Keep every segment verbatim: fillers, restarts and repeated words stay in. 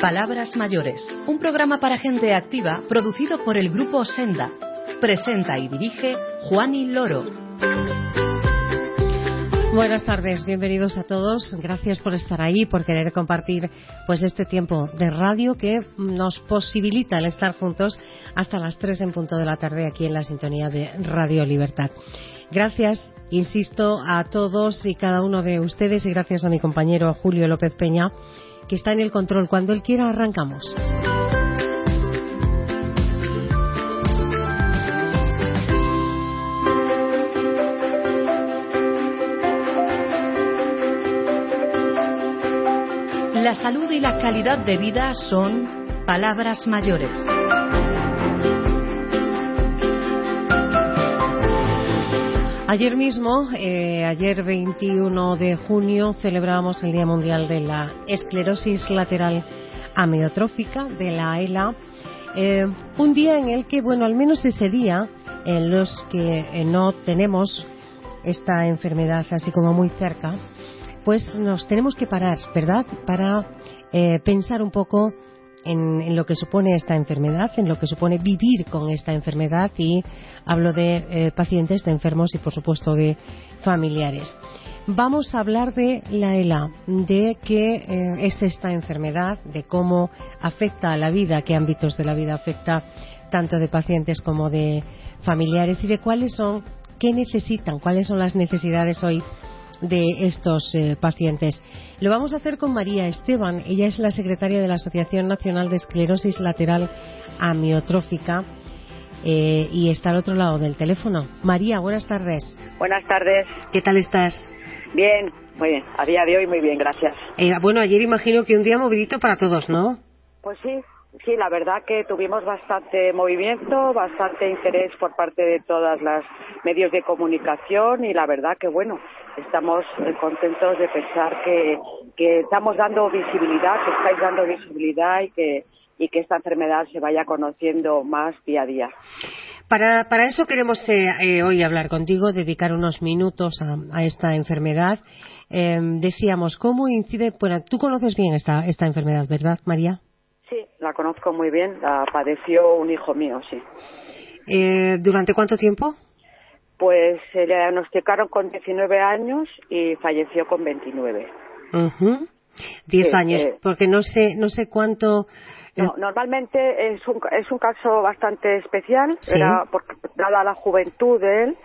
Palabras mayores, un programa para gente activa producido por el Grupo Senda. Presenta y dirige Juani Loro. Buenas tardes, bienvenidos a todos. Gracias por estar ahí, por querer compartir pues este tiempo de radio que nos posibilita el estar juntos hasta las tres en punto de la tarde aquí en la sintonía de Radio Libertad. Gracias, insisto, a todos y cada uno de ustedes y gracias a mi compañero Julio López Peña, que está en el control. Cuando él quiera, arrancamos. La salud y la calidad de vida son palabras mayores. Ayer mismo, eh, ayer veintiuno de junio, celebrábamos el Día Mundial de la Esclerosis Lateral Amiotrófica, de la E L A. Eh, un día en el que, bueno, al menos ese día, en los que eh, no tenemos esta enfermedad así como muy cerca, pues nos tenemos que parar, ¿verdad?, para eh, pensar un poco en, en lo que supone esta enfermedad, en lo que supone vivir con esta enfermedad, y hablo de eh, pacientes, de enfermos y por supuesto de familiares. Vamos a hablar de la E L A, de qué eh, es esta enfermedad, de cómo afecta a la vida, qué ámbitos de la vida afecta tanto de pacientes como de familiares y de cuáles son, qué necesitan, cuáles son las necesidades hoy de estos eh, pacientes. Lo vamos a hacer con María Esteban. Ella es la secretaria de la Asociación Nacional de Esclerosis Lateral Amiotrófica eh, y está al otro lado del teléfono. María, buenas tardes. Buenas tardes. ¿Qué tal estás? Bien, muy bien. A día de hoy muy bien, gracias. Eh, bueno, ayer imagino que un día movidito para todos, ¿no? Pues sí. Sí, la verdad que tuvimos bastante movimiento, bastante interés por parte de todas las medios de comunicación y la verdad que, bueno, estamos contentos de pensar que, que estamos dando visibilidad, que estáis dando visibilidad y que, y que esta enfermedad se vaya conociendo más día a día. Para, para eso queremos eh, eh, hoy hablar contigo, dedicar unos minutos a, a esta enfermedad. Eh, decíamos, ¿cómo incide? Bueno, tú conoces bien esta, esta enfermedad, ¿verdad, María? Sí, la conozco muy bien, la padeció un hijo mío, sí. Eh, ¿Durante cuánto tiempo? Pues se le diagnosticaron con diecinueve años y falleció con veintinueve. Uh-huh. diez sí, años, eh, porque no sé no sé cuánto... Eh... No, normalmente es un, es un caso bastante especial, ¿Sí? Era porque, dada la juventud de él,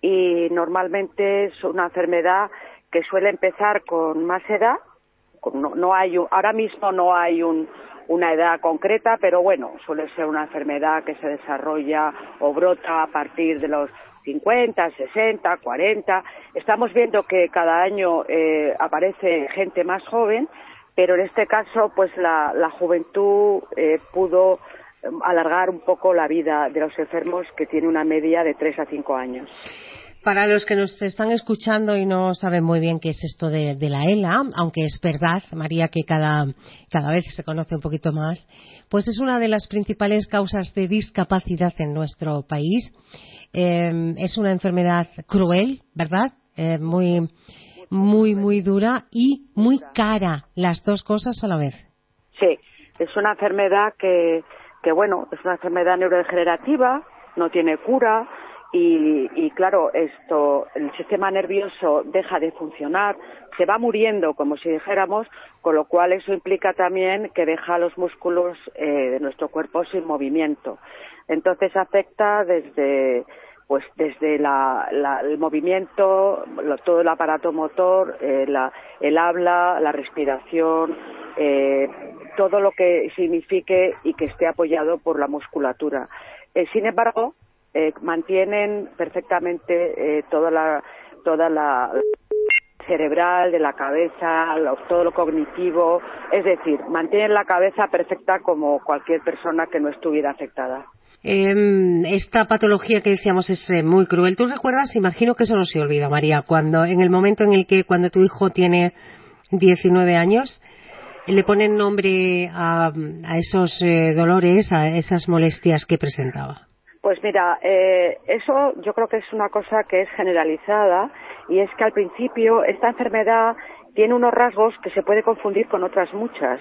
y normalmente es una enfermedad que suele empezar con más edad. No, no hay un, ahora mismo no hay un una edad concreta, pero bueno, suele ser una enfermedad que se desarrolla o brota a partir de los cincuenta, sesenta, cuarenta. Estamos viendo que cada año eh, aparece gente más joven, pero en este caso, pues la, la juventud eh, pudo alargar un poco la vida de los enfermos, que tiene una media de tres a cinco años. Para los que nos están escuchando y no saben muy bien qué es esto de, de la E L A, aunque es verdad, María, que cada, cada vez se conoce un poquito más, pues es una de las principales causas de discapacidad en nuestro país. Eh, es una enfermedad cruel, ¿verdad? Eh, muy, muy, muy dura y muy cara, las dos cosas a la vez. Sí, es una enfermedad que, que bueno, es una enfermedad neurodegenerativa, no tiene cura. Y, y claro, esto, el sistema nervioso deja de funcionar, se va muriendo, como si dijéramos, con lo cual eso implica también que deja los músculos eh, de nuestro cuerpo sin movimiento. Entonces afecta desde, pues desde la, la, el movimiento, lo, todo el aparato motor, eh, la, el habla, la respiración, eh, todo lo que signifique y que esté apoyado por la musculatura. Eh, sin embargo, Eh, mantienen perfectamente eh, toda la toda la cerebral de la cabeza, lo, todo lo cognitivo, es decir, mantienen la cabeza perfecta como cualquier persona que no estuviera afectada. Eh, esta patología que decíamos es eh, muy cruel. ¿Tú recuerdas? Imagino que eso no se olvida, María, cuando en el momento en el que cuando tu hijo tiene diecinueve años le ponen nombre a, a esos eh, dolores, a esas molestias que presentaba. Pues mira, eh, eso yo creo que es una cosa que es generalizada, y es que al principio esta enfermedad tiene unos rasgos que se puede confundir con otras muchas.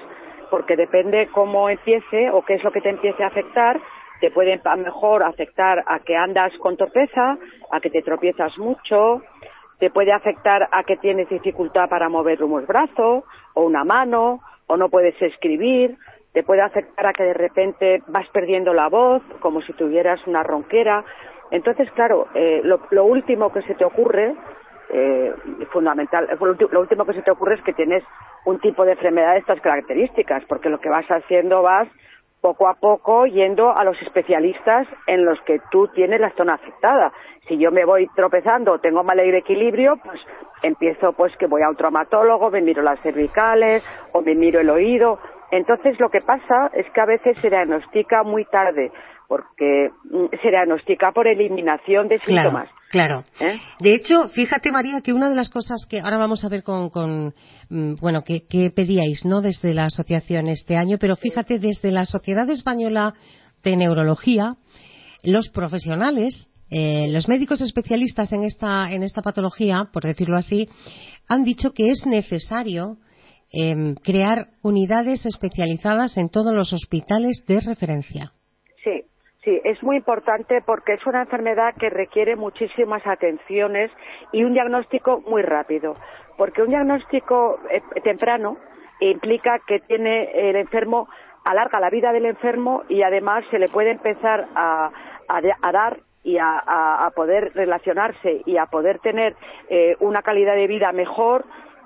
porque depende cómo empiece o qué es lo que te empiece a afectar, te puede a mejor afectar a que andas con torpeza, a que te tropiezas mucho, te puede afectar a que tienes dificultad para mover un brazo o una mano, o no puedes escribir, te puede afectar a que de repente vas perdiendo la voz, como si tuvieras una ronquera. Entonces, claro, eh, lo, lo último que se te ocurre, eh, fundamental, lo último que se te ocurre es que tienes un tipo de enfermedad de estas características, porque lo que vas haciendo vas poco a poco yendo a los especialistas en los que tú tienes la zona afectada. Si yo me voy tropezando, tengo mal equilibrio, pues empiezo pues que voy a un traumatólogo, me miro las cervicales o me miro el oído. Entonces lo que pasa es que a veces se diagnostica muy tarde, porque se diagnostica por eliminación de síntomas. Claro, claro. ¿Eh? De hecho, fíjate, María, que una de las cosas que ahora vamos a ver con, con bueno, que, que pedíais, ¿no?, desde la asociación este año, pero fíjate, desde la Sociedad Española de Neurología, los profesionales, eh, los médicos especialistas en esta, en esta patología, por decirlo así, han dicho que es necesario eh, crear unidades especializadas en todos los hospitales de referencia. Sí. Sí, es muy importante porque es una enfermedad que requiere muchísimas atenciones y un diagnóstico muy rápido, porque un diagnóstico eh, temprano implica que tiene el enfermo, alarga la vida del enfermo y además se le puede empezar a, a, a dar y a, a, a poder relacionarse y a poder tener eh, una calidad de vida mejor.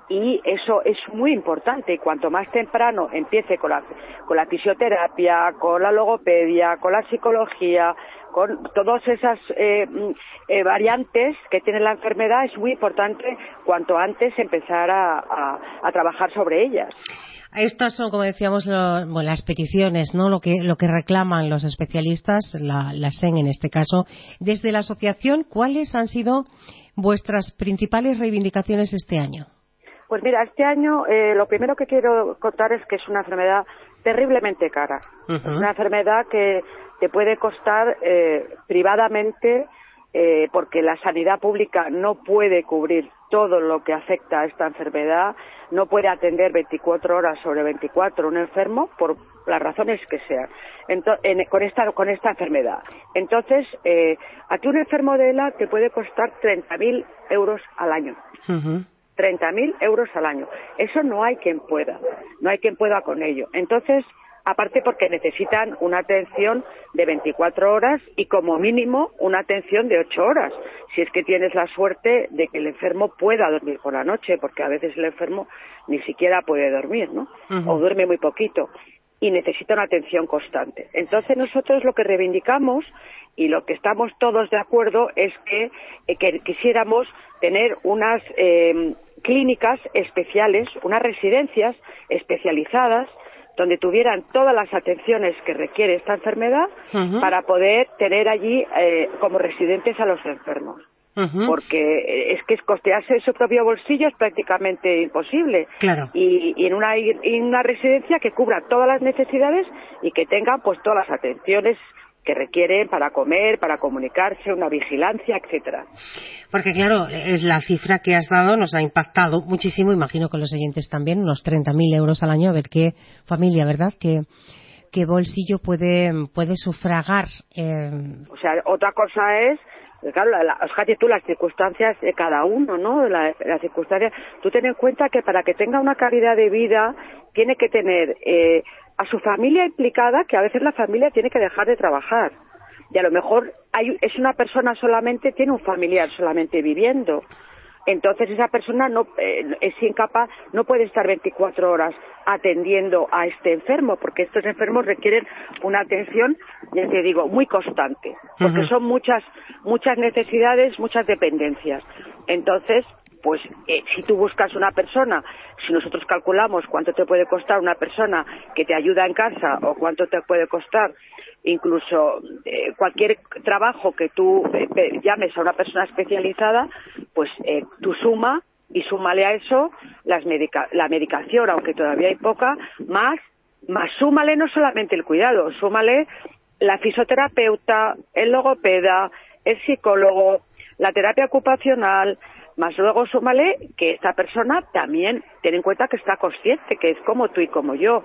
Y eso es muy importante, y cuanto más temprano empiece con la, con la fisioterapia, con la logopedia, con la psicología, con todas esas eh, eh, variantes que tiene la enfermedad, es muy importante cuanto antes empezar a, a, a trabajar sobre ellas. Estas son, como decíamos, lo, bueno, las peticiones, ¿no?, lo que, lo que reclaman los especialistas, la, la S E N en este caso. Desde la asociación, ¿cuáles han sido vuestras principales reivindicaciones este año? Pues mira, este año eh, lo primero que quiero contar es que es una enfermedad terriblemente cara. Uh-huh. Es una enfermedad que te puede costar eh, privadamente, eh, porque la sanidad pública no puede cubrir todo lo que afecta a esta enfermedad, no puede atender veinticuatro horas sobre veinticuatro un enfermo por las razones que sean, Ento- en, con esta con esta enfermedad. Entonces, eh, aquí un enfermo de E L A te puede costar treinta mil euros al año. Uh-huh. treinta mil euros al año. Eso no hay quien pueda, no hay quien pueda con ello. Entonces, aparte porque necesitan una atención de veinticuatro horas y como mínimo una atención de ocho horas, si es que tienes la suerte de que el enfermo pueda dormir por la noche, porque a veces el enfermo ni siquiera puede dormir, ¿no? Uh-huh. O duerme muy poquito y necesita una atención constante. Entonces nosotros lo que reivindicamos y lo que estamos todos de acuerdo es que, eh, que quisiéramos tener unas eh, clínicas especiales, unas residencias especializadas donde tuvieran todas las atenciones que requiere esta enfermedad uh-huh. para poder tener allí eh, como residentes a los enfermos. Uh-huh. Porque es que costearse su propio bolsillo es prácticamente imposible. Claro. Y, y en una, en una residencia que cubra todas las necesidades y que tenga pues todas las atenciones que requieren para comer, para comunicarse, una vigilancia, etcétera. Porque claro, es la cifra que has dado nos ha impactado muchísimo, imagino con los oyentes también, unos treinta mil euros al año, a ver qué familia, ¿verdad?, qué, qué bolsillo puede, puede sufragar. Eh... O sea, otra cosa es, claro, la, la, fíjate tú las circunstancias de cada uno, ¿no? La, las circunstancias, tú ten en cuenta que para que tenga una calidad de vida tiene que tener eh, a su familia implicada, que a veces la familia tiene que dejar de trabajar. Y a lo mejor hay, es una persona solamente, tiene un familiar solamente viviendo. Entonces esa persona no eh, es incapaz, no puede estar veinticuatro horas atendiendo a este enfermo, porque estos enfermos requieren una atención, ya te digo, muy constante, porque uh-huh. son muchas, muchas necesidades, muchas dependencias. Entonces, pues eh, si tú buscas una persona, si nosotros calculamos cuánto te puede costar una persona que te ayuda en casa o cuánto te puede costar incluso eh, cualquier trabajo que tú eh, llames a una persona especializada, pues eh, tú suma y súmale a eso las medica- la medicación, aunque todavía hay poca, más, más súmale no solamente el cuidado, súmale la fisioterapeuta, el logopeda, el psicólogo, la terapia ocupacional, más luego súmale que esta persona también, ten en cuenta que está consciente, que es como tú y como yo.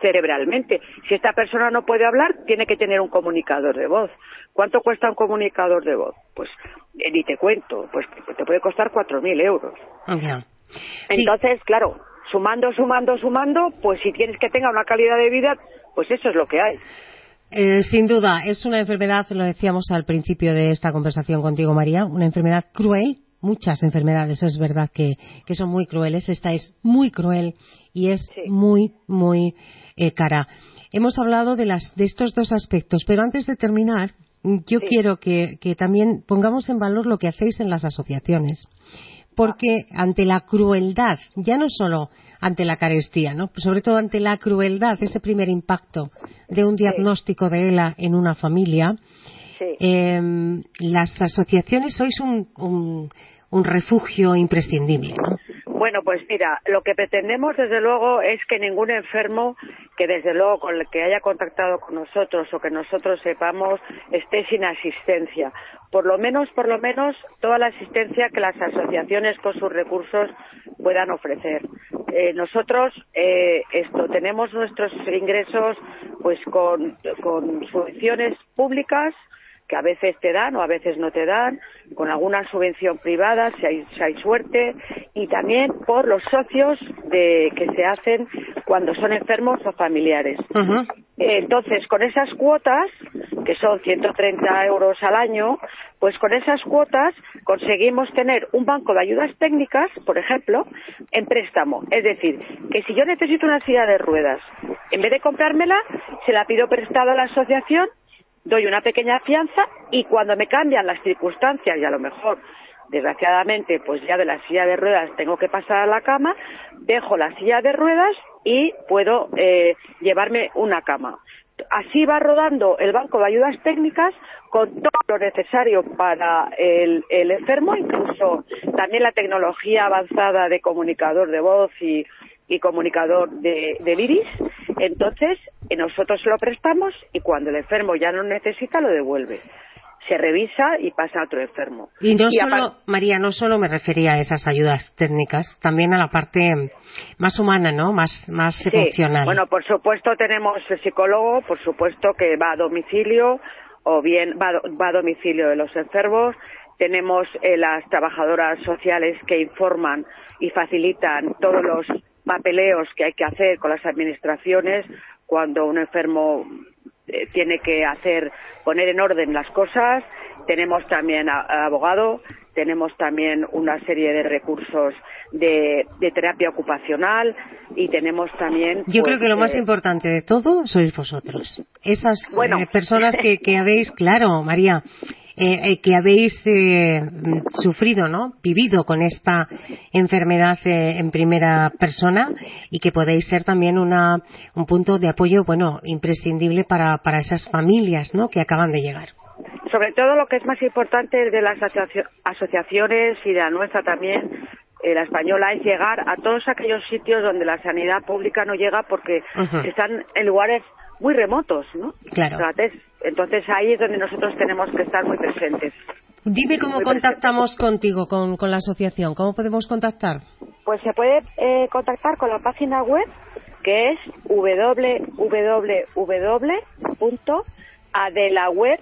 cerebralmente. Si esta persona no puede hablar, tiene que tener un comunicador de voz. ¿Cuánto cuesta un comunicador de voz? Pues eh, ni te cuento, pues te puede costar cuatro mil euros. Uh-huh. Entonces, sí. Claro, sumando, sumando, sumando, pues si quieres que tenga una calidad de vida, pues eso es lo que hay. Eh, sin duda, es una enfermedad, lo decíamos al principio de esta conversación contigo, María, una enfermedad cruel. Muchas enfermedades, es verdad que, que son muy crueles. Esta es muy cruel y es sí. muy, muy eh, cara. Hemos hablado de, las, de estos dos aspectos, pero antes de terminar, yo sí. quiero que, que también pongamos en valor lo que hacéis en las asociaciones. Porque ante la crueldad, ya no solo ante la carestía, ¿no? Sobre todo ante la crueldad, ese primer impacto de un diagnóstico sí. de ELA en una familia, sí. eh, las asociaciones sois un, un, un refugio imprescindible, ¿no? Bueno, pues mira, lo que pretendemos desde luego es que ningún enfermo que desde luego con el que haya contactado con nosotros o que nosotros sepamos esté sin asistencia. Por lo menos, por lo menos, toda la asistencia que las asociaciones con sus recursos puedan ofrecer. Eh, nosotros eh, esto tenemos nuestros ingresos pues con, con subvenciones públicas que a veces te dan o a veces no te dan, con alguna subvención privada, si hay, si hay suerte, y también por los socios de, que se hacen cuando son enfermos o familiares. Uh-huh. Entonces, con esas cuotas, que son ciento treinta euros al año, pues con esas cuotas conseguimos tener un banco de ayudas técnicas, por ejemplo, en préstamo. Es decir, que si yo necesito una silla de ruedas, en vez de comprármela, se la pido prestada a la asociación, doy una pequeña fianza y cuando me cambian las circunstancias y a lo mejor, desgraciadamente, pues ya de la silla de ruedas tengo que pasar a la cama, dejo la silla de ruedas y puedo eh, llevarme una cama. Así va rodando el banco de ayudas técnicas con todo lo necesario para el, el enfermo, incluso también la tecnología avanzada de comunicador de voz y, y comunicador de, del iris. Entonces, nosotros lo prestamos y cuando el enfermo ya no necesita, lo devuelve. Se revisa y pasa a otro enfermo. Y no y solo, apart- María, no solo me refería a esas ayudas técnicas, también a la parte más humana, ¿no? Más, más sí. emocional. Bueno, por supuesto tenemos el psicólogo, por supuesto que va a domicilio o bien va, va a domicilio de los enfermos. Tenemos eh, las trabajadoras sociales que informan y facilitan todos los papeleos que hay que hacer con las administraciones cuando un enfermo eh, tiene que hacer, poner en orden las cosas. Tenemos también a, a abogado, tenemos también una serie de recursos de, de terapia ocupacional y tenemos también... Yo pues, creo que lo eh, más importante de todo sois vosotros. Esas bueno. eh, personas que, que habéis, claro, María, eh, eh, que habéis eh, sufrido, ¿no? Vivido con esta enfermedad eh, en primera persona y que podéis ser también una, un punto de apoyo, bueno, imprescindible para, para esas familias, ¿no? Que acaban de llegar. Sobre todo lo que es más importante de las asocia- asociaciones y de la nuestra también, eh, la española, es llegar a todos aquellos sitios donde la sanidad pública no llega porque uh-huh. están en lugares muy remotos, ¿no? Claro. Entonces, entonces ahí es donde nosotros tenemos que estar muy presentes. Dime cómo muy contactamos presentes. contigo, con, con la asociación. ¿Cómo podemos contactar? Pues se puede eh, contactar con la página web que es doble u doble u doble u punto adelaweb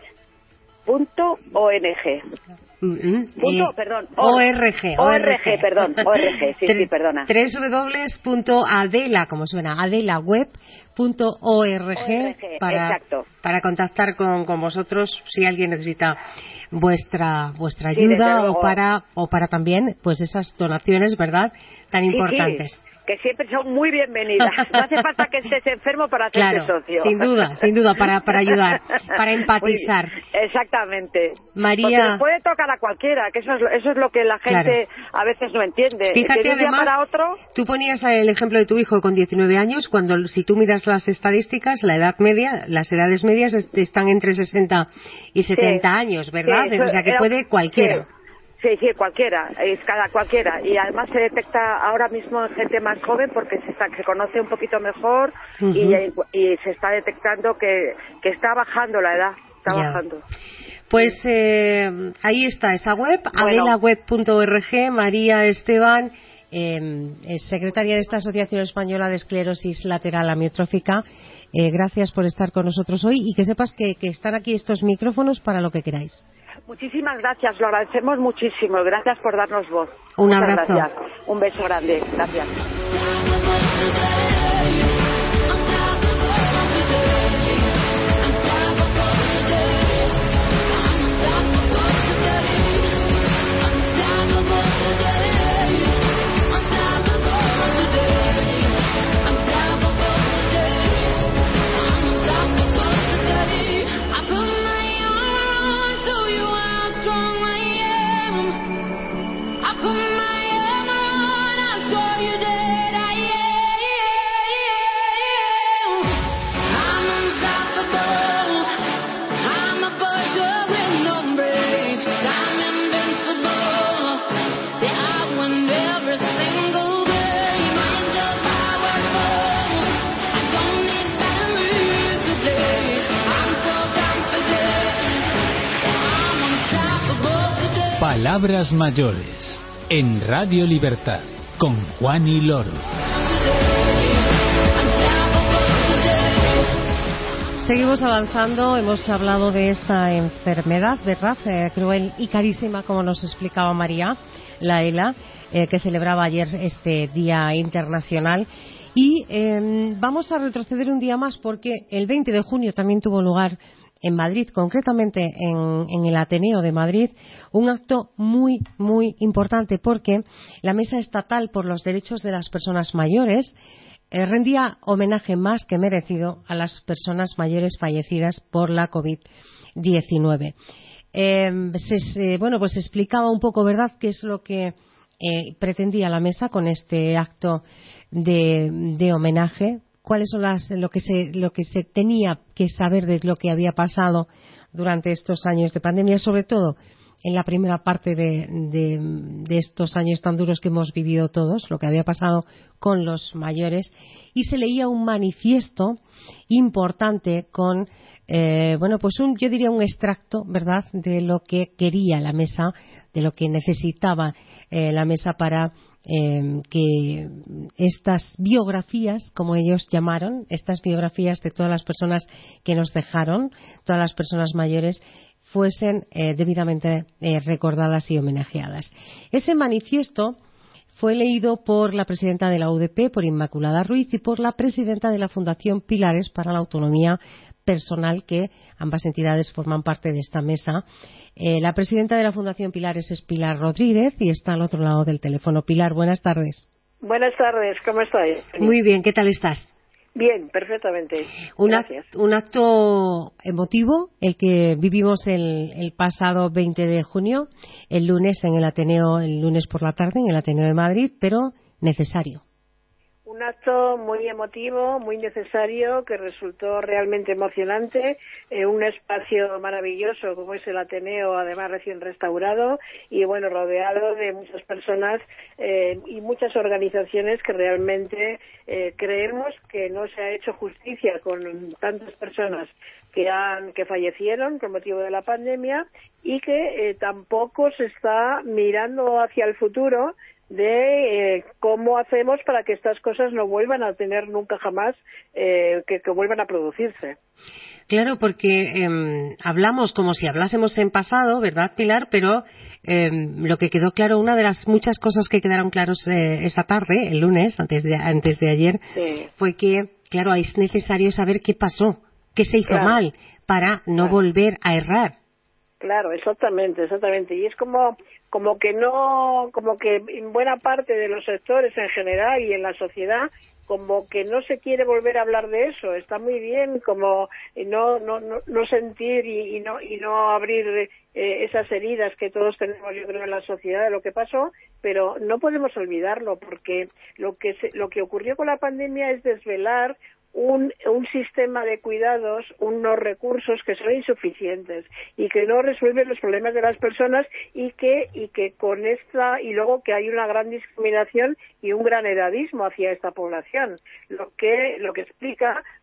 punto org. Mm-hmm. Punto, eh, perdón, org, org, perdón, org, sí, sí, perdona. doble u doble u doble u punto adela, como suena, adelaweb punto org para, exacto. para contactar con, con vosotros si alguien necesita vuestra vuestra ayuda sí, o para o para también pues esas donaciones, ¿verdad?, tan sí, importantes. Sí. Que siempre son muy bienvenidas. No hace falta que estés enfermo para hacerte claro, socio. Sin duda, sin duda, para, para ayudar, para empatizar. Exactamente. María... Porque nos puede tocar a cualquiera, que eso es, eso es lo que la gente claro. a veces no entiende. Fíjate, de un además, día para otro... tú ponías el ejemplo de tu hijo con diecinueve años, cuando si tú miras las estadísticas, la edad media, las edades medias están entre sesenta y setenta sí, años, ¿verdad? Sí, eso, o sea que era, puede cualquiera. Sí. Sí, sí, cualquiera, es cada cualquiera, y además se detecta ahora mismo en gente más joven porque se, está, se conoce un poquito mejor uh-huh. y, y se está detectando que, que está bajando la edad, está yeah. bajando. Pues eh, ahí está esa web, bueno. adelaweb punto org, María, Esteban eh, es secretaria de esta Asociación Española de Esclerosis Lateral Amiotrófica. Eh, gracias por estar con nosotros hoy y que sepas que, que están aquí estos micrófonos para lo que queráis. Muchísimas gracias, lo agradecemos muchísimo. Gracias por darnos voz. Un Muchas abrazo. Gracias. Un beso grande. Gracias. Palabras mayores en Radio Libertad con Juani Loro. Seguimos avanzando, hemos hablado de esta enfermedad, ¿verdad? Eh, cruel y carísima, como nos explicaba María, la ELA, eh, que celebraba ayer este Día Internacional. Y eh, vamos a retroceder un día más porque el veinte de junio también tuvo lugar en Madrid, concretamente en, en el Ateneo de Madrid, un acto muy, muy importante porque la Mesa Estatal por los Derechos de las Personas Mayores eh, rendía homenaje más que merecido a las personas mayores fallecidas por la COVID diecinueve. Eh, se, se, bueno, pues se explicaba un poco, ¿verdad?, qué es lo que eh, pretendía la Mesa con este acto de, de homenaje. Cuáles son las, lo que se lo que se tenía que saber de lo que había pasado durante estos años de pandemia, sobre todo en la primera parte de, de, de estos años tan duros que hemos vivido todos, lo que había pasado con los mayores, y se leía un manifiesto importante con eh, bueno pues un yo diría un extracto, ¿verdad?, de lo que quería la Mesa, de lo que necesitaba eh, la Mesa para Eh, que estas biografías, como ellos llamaron, estas biografías de todas las personas que nos dejaron, todas las personas mayores, fuesen eh, debidamente eh, recordadas y homenajeadas. Ese manifiesto fue leído por la presidenta de la U D P, por Inmaculada Ruiz, y por la presidenta de la Fundación Pilares para la Autonomía Personal, que ambas entidades forman parte de esta mesa. Eh, la presidenta de la Fundación Pilares es Pilar Rodríguez y está al otro lado del teléfono. Pilar, buenas tardes. Buenas tardes, ¿cómo estáis? Muy bien, ¿qué tal estás? Bien, perfectamente. Un, Gracias. act, un acto emotivo, el que vivimos el, el pasado veinte de junio, el lunes en el Ateneo, el lunes por la tarde en el Ateneo de Madrid, pero necesario. Un acto muy emotivo, muy necesario, que resultó realmente emocionante, eh, un espacio maravilloso como es el Ateneo, además recién restaurado, y bueno, rodeado de muchas personas eh, y muchas organizaciones que realmente eh, creemos que no se ha hecho justicia con tantas personas que han que fallecieron con motivo de la pandemia y que eh, tampoco se está mirando hacia el futuro de eh, cómo hacemos para que estas cosas no vuelvan a tener nunca jamás, eh, que, que vuelvan a producirse. Claro, porque eh, hablamos como si hablásemos en pasado, ¿verdad, Pilar? Pero eh, lo que quedó claro, una de las muchas cosas que quedaron claros eh, esta tarde, el lunes, antes de, antes de ayer, sí. fue que, claro, es necesario saber qué pasó, qué se hizo claro. mal, para no claro. volver a errar. Claro, exactamente, exactamente. Y es como como que no, como que en buena parte de los sectores en general y en la sociedad, como que no se quiere volver a hablar de eso. Está muy bien como no no no, no sentir y, y no y no abrir eh, esas heridas que todos tenemos, yo creo, en la sociedad de lo que pasó, pero no podemos olvidarlo, porque lo que se, lo que ocurrió con la pandemia es desvelar Un, un sistema de cuidados, unos recursos que son insuficientes y que no resuelven los problemas de las personas y que y que con esta y luego que hay una gran discriminación y un gran edadismo hacia esta población, lo que lo que explica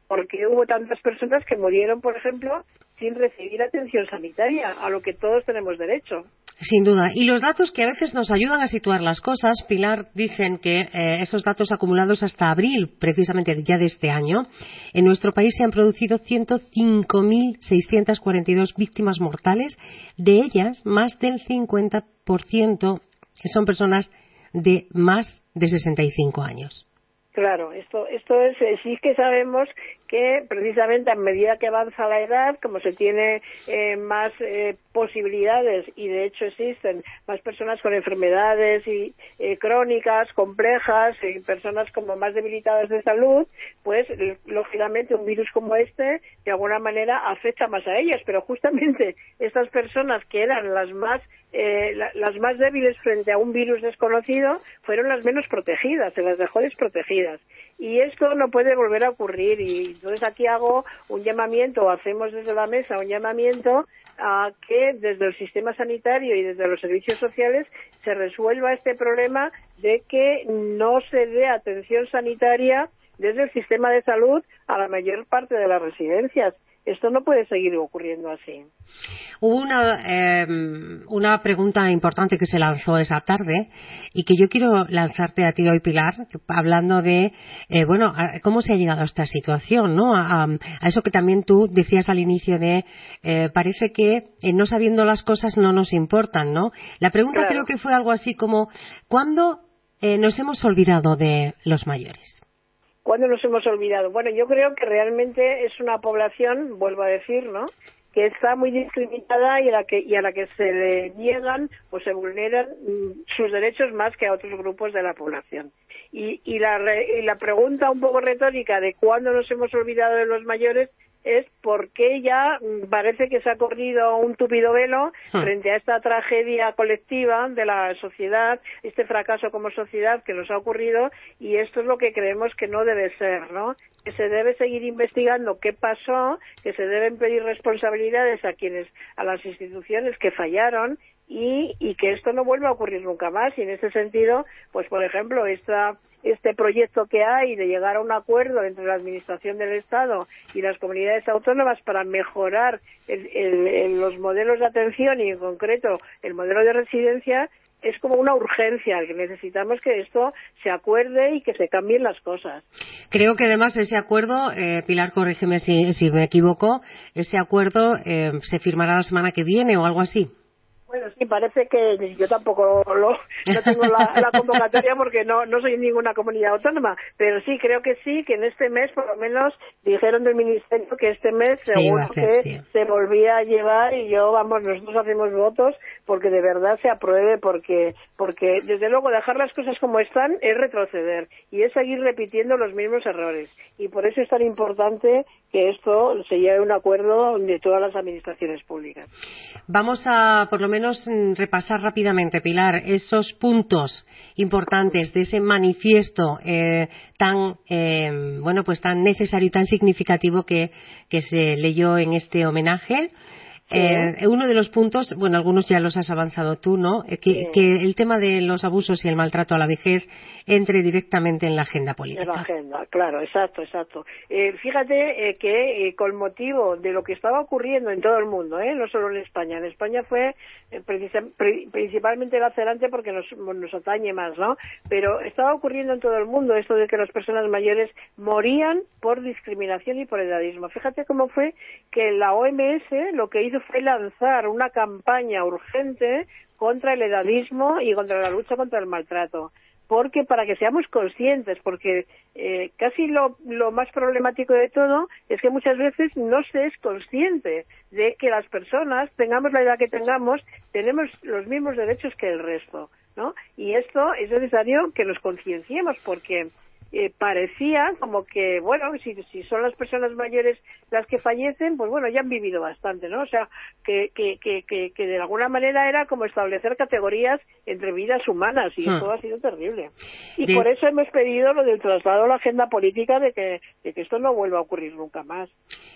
porque hubo tantas personas que murieron, por ejemplo, sin recibir atención sanitaria, a lo que todos tenemos derecho. Sin duda. Y los datos que a veces nos ayudan a situar las cosas, Pilar, dicen que eh, esos datos acumulados hasta abril, precisamente ya de este año, en nuestro país se han producido ciento cinco mil seiscientas cuarenta y dos víctimas mortales, de ellas más del cincuenta por ciento son personas de más de sesenta y cinco años. Claro, esto esto es sí que sabemos que precisamente a medida que avanza la edad, como se tiene eh, más eh, posibilidades y de hecho existen más personas con enfermedades y eh, crónicas, complejas, y personas como más debilitadas de salud, pues lógicamente un virus como este de alguna manera afecta más a ellas, pero justamente estas personas que eran las más eh, la, las más débiles frente a un virus desconocido fueron las menos protegidas, se las dejó desprotegidas. Y esto no puede volver a ocurrir, y entonces aquí hago un llamamiento, o hacemos desde la mesa un llamamiento a que desde el sistema sanitario y desde los servicios sociales se resuelva este problema de que no se dé atención sanitaria desde el sistema de salud a la mayor parte de las residencias. Esto no puede seguir ocurriendo así. Hubo una, eh, una pregunta importante que se lanzó esa tarde y que yo quiero lanzarte a ti hoy, Pilar, hablando de, eh, bueno, a, cómo se ha llegado a esta situación, ¿no? A, a eso que también tú decías al inicio de, eh, parece que eh, no sabiendo las cosas no nos importan, ¿no? La pregunta claro. Creo que fue algo así como, ¿cuándo eh, nos hemos olvidado de los mayores? ¿Cuándo nos hemos olvidado? Bueno, yo creo que realmente es una población, vuelvo a decir, ¿no?, que está muy discriminada y a la que, y a la que se le niegan o se vulneran sus derechos más que a otros grupos de la población. Y, y, la, y la pregunta un poco retórica de cuándo nos hemos olvidado de los mayores es por qué ya parece que se ha corrido un tupido velo frente a esta tragedia colectiva de la sociedad, este fracaso como sociedad que nos ha ocurrido, y esto es lo que creemos que no debe ser, ¿no? Que se debe seguir investigando qué pasó, que se deben pedir responsabilidades a quienes, a las instituciones que fallaron, y, y que esto no vuelva a ocurrir nunca más. Y en ese sentido, pues por ejemplo, esta este proyecto que hay de llegar a un acuerdo entre la Administración del Estado y las comunidades autónomas para mejorar el, el, el, los modelos de atención y en concreto el modelo de residencia, es como una urgencia, que necesitamos que esto se acuerde y que se cambien las cosas. Creo que además ese acuerdo, eh, Pilar, corrígeme si, si me equivoco, ese acuerdo eh, se firmará la semana que viene o algo así. Bueno, sí, parece que yo tampoco lo, no tengo la, la convocatoria porque no, no soy ninguna comunidad autónoma, pero sí, creo que sí, que en este mes, por lo menos, dijeron del Ministerio que este mes seguro sí, que sí. se volvía a llevar, y yo, vamos, nosotros hacemos votos porque de verdad se apruebe, porque porque desde luego dejar las cosas como están es retroceder y es seguir repitiendo los mismos errores, y por eso es tan importante que esto se lleve a un acuerdo de todas las administraciones públicas. Vamos a, por lo menos, repasar rápidamente, Pilar, esos puntos importantes de ese manifiesto eh, tan, eh, bueno, pues tan necesario y tan significativo que, que se leyó en este homenaje. Sí. Eh, uno de los puntos, bueno, algunos ya los has avanzado tú, ¿no? Eh, que, sí. que el tema de los abusos y el maltrato a la vejez entre directamente en la agenda política. En la agenda, claro, exacto, exacto. Eh, fíjate eh, que eh, con motivo de lo que estaba ocurriendo en todo el mundo, eh, no solo en España, en España fue eh, precis- pre- principalmente lacerante porque nos, nos atañe más, ¿no? Pero estaba ocurriendo en todo el mundo esto de que las personas mayores morían por discriminación y por edadismo. Fíjate cómo fue que la O M S lo que hizo fue lanzar una campaña urgente contra el edadismo y contra la lucha contra el maltrato. Porque para que seamos conscientes, porque eh, casi lo, lo más problemático de todo es que muchas veces no se es consciente de que las personas, tengamos la edad que tengamos, tenemos los mismos derechos que el resto, ¿no? Y esto es necesario que nos concienciemos, porque Eh, parecía como que, bueno, si, si son las personas mayores las que fallecen, pues bueno, ya han vivido bastante, ¿no? O sea, que, que, que, que, que de alguna manera era como establecer categorías entre vidas humanas, y eso hmm. ha sido terrible. Y sí. por eso hemos pedido lo del traslado a la agenda política de que, de que esto no vuelva a ocurrir nunca más.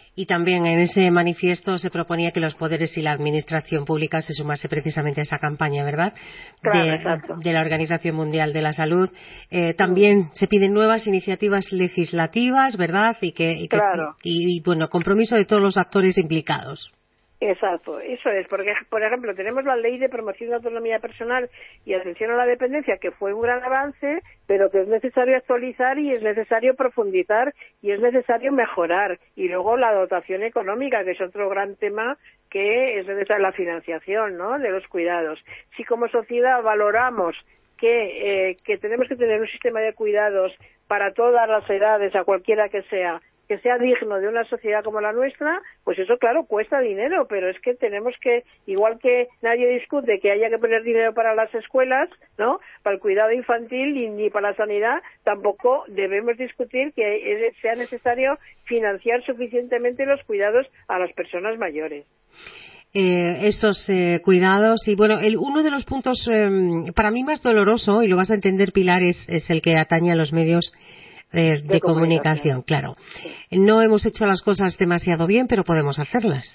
Y también en ese manifiesto se proponía que los poderes y la administración pública se sumase precisamente a esa campaña, ¿verdad? Claro, de, exacto. de la Organización Mundial de la Salud. Eh, también se piden nuevas iniciativas legislativas, ¿verdad? Y que, y, que, claro. y, y bueno, compromiso de todos los actores implicados. Exacto, eso es, porque, por ejemplo, tenemos la Ley de Promoción de Autonomía Personal y Atención a la Dependencia, que fue un gran avance, pero que es necesario actualizar y es necesario profundizar y es necesario mejorar. Y luego la dotación económica, que es otro gran tema, que es necesaria, la financiación, ¿no?, de los cuidados. Si como sociedad valoramos que, eh, que tenemos que tener un sistema de cuidados para todas las edades, a cualquiera que sea, que sea digno de una sociedad como la nuestra, pues eso, claro, cuesta dinero, pero es que tenemos que, igual que nadie discute que haya que poner dinero para las escuelas, ¿no?, para el cuidado infantil y ni para la sanidad, tampoco debemos discutir que sea necesario financiar suficientemente los cuidados a las personas mayores. Eh, esos eh, cuidados y bueno, el, uno de los puntos eh, para mí más doloroso, y lo vas a entender, Pilar, es, es el que atañe a los medios De, de, de comunicación, comunicación, claro. Sí. No hemos hecho las cosas demasiado bien, pero podemos hacerlas.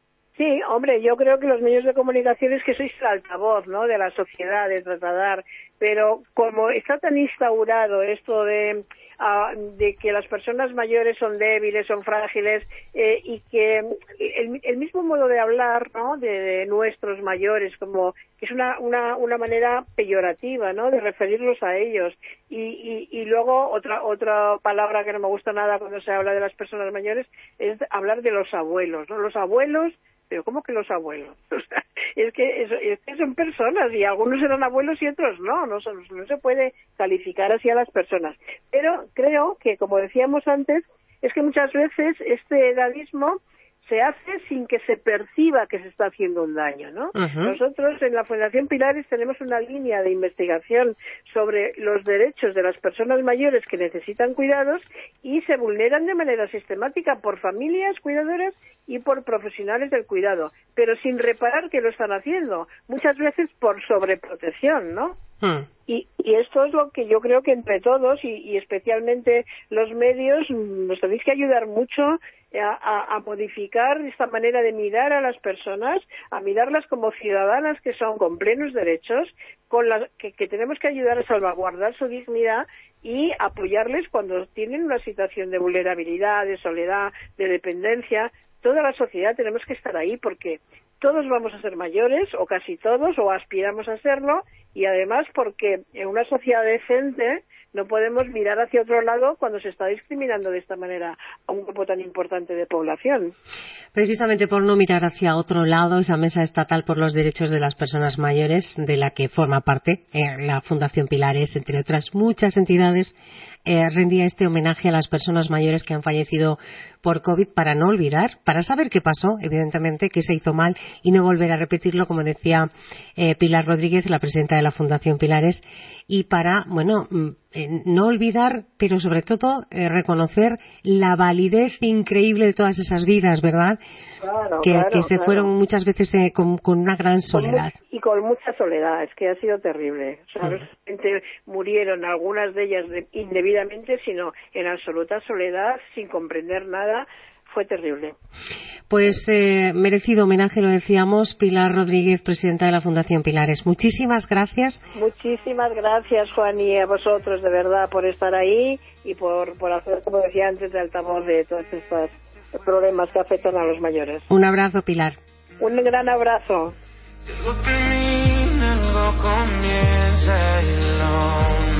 Sí, hombre, yo creo que los medios de comunicación es que sois el altavoz, ¿no?, de la sociedad, de trasladar, pero como está tan instaurado esto de, uh, de que las personas mayores son débiles, son frágiles, eh, y que el, el mismo modo de hablar, ¿no?, de, de nuestros mayores, como que es una, una, una manera peyorativa, ¿no?, de referirlos a ellos. Y, y, y luego otra otra palabra que no me gusta nada cuando se habla de las personas mayores es hablar de los abuelos, ¿no? Los abuelos, pero ¿cómo que los abuelos? O sea, es que, es, es que son personas y algunos eran abuelos y otros no, no, son, no se puede calificar así a las personas. Pero creo que, como decíamos antes, es que muchas veces este edadismo se hace sin que se perciba que se está haciendo un daño, ¿no? Uh-huh. Nosotros en la Fundación Pilares tenemos una línea de investigación sobre los derechos de las personas mayores que necesitan cuidados y se vulneran de manera sistemática por familias cuidadoras y por profesionales del cuidado, pero sin reparar que lo están haciendo, muchas veces por sobreprotección, ¿no? Hmm. Y, y esto es lo que yo creo que entre todos y, y especialmente los medios nos tenéis que ayudar mucho a, a, a modificar esta manera de mirar a las personas, a mirarlas como ciudadanas que son con plenos derechos, con la, que, que tenemos que ayudar a salvaguardar su dignidad y apoyarles cuando tienen una situación de vulnerabilidad, de soledad, de dependencia. Toda la sociedad tenemos que estar ahí porque todos vamos a ser mayores, o casi todos, o aspiramos a serlo, y además porque en una sociedad decente no podemos mirar hacia otro lado cuando se está discriminando de esta manera a un grupo tan importante de población. Precisamente por no mirar hacia otro lado, esa Mesa Estatal por los Derechos de las Personas Mayores, de la que forma parte eh, la Fundación Pilares, entre otras muchas entidades, eh, rendía este homenaje a las personas mayores que han fallecido por COVID para no olvidar, para saber qué pasó, evidentemente, qué se hizo mal y no volver a repetirlo, como decía eh, Pilar Rodríguez, la presidenta de la Fundación Pilares, y para, bueno, eh, no olvidar, pero sobre todo eh, reconocer la validez increíble de todas esas vidas, ¿verdad? Claro, que, claro, que se claro. fueron muchas veces eh, con, con una gran soledad. Con mu- y con mucha soledad, es que ha sido terrible. O sea, sí. No solamente murieron algunas de ellas de, indebidamente, sino en absoluta soledad, sin comprender nada. Fue terrible. Pues eh, merecido homenaje, lo decíamos, Pilar Rodríguez, presidenta de la Fundación Pilares. Muchísimas gracias. Muchísimas gracias, Juan, y a vosotros, de verdad, por estar ahí y por, por hacer, como decía antes, de altavoz de todos estos problemas que afectan a los mayores. Un abrazo, Pilar. Un gran abrazo. Si algo termina, algo comienza y lo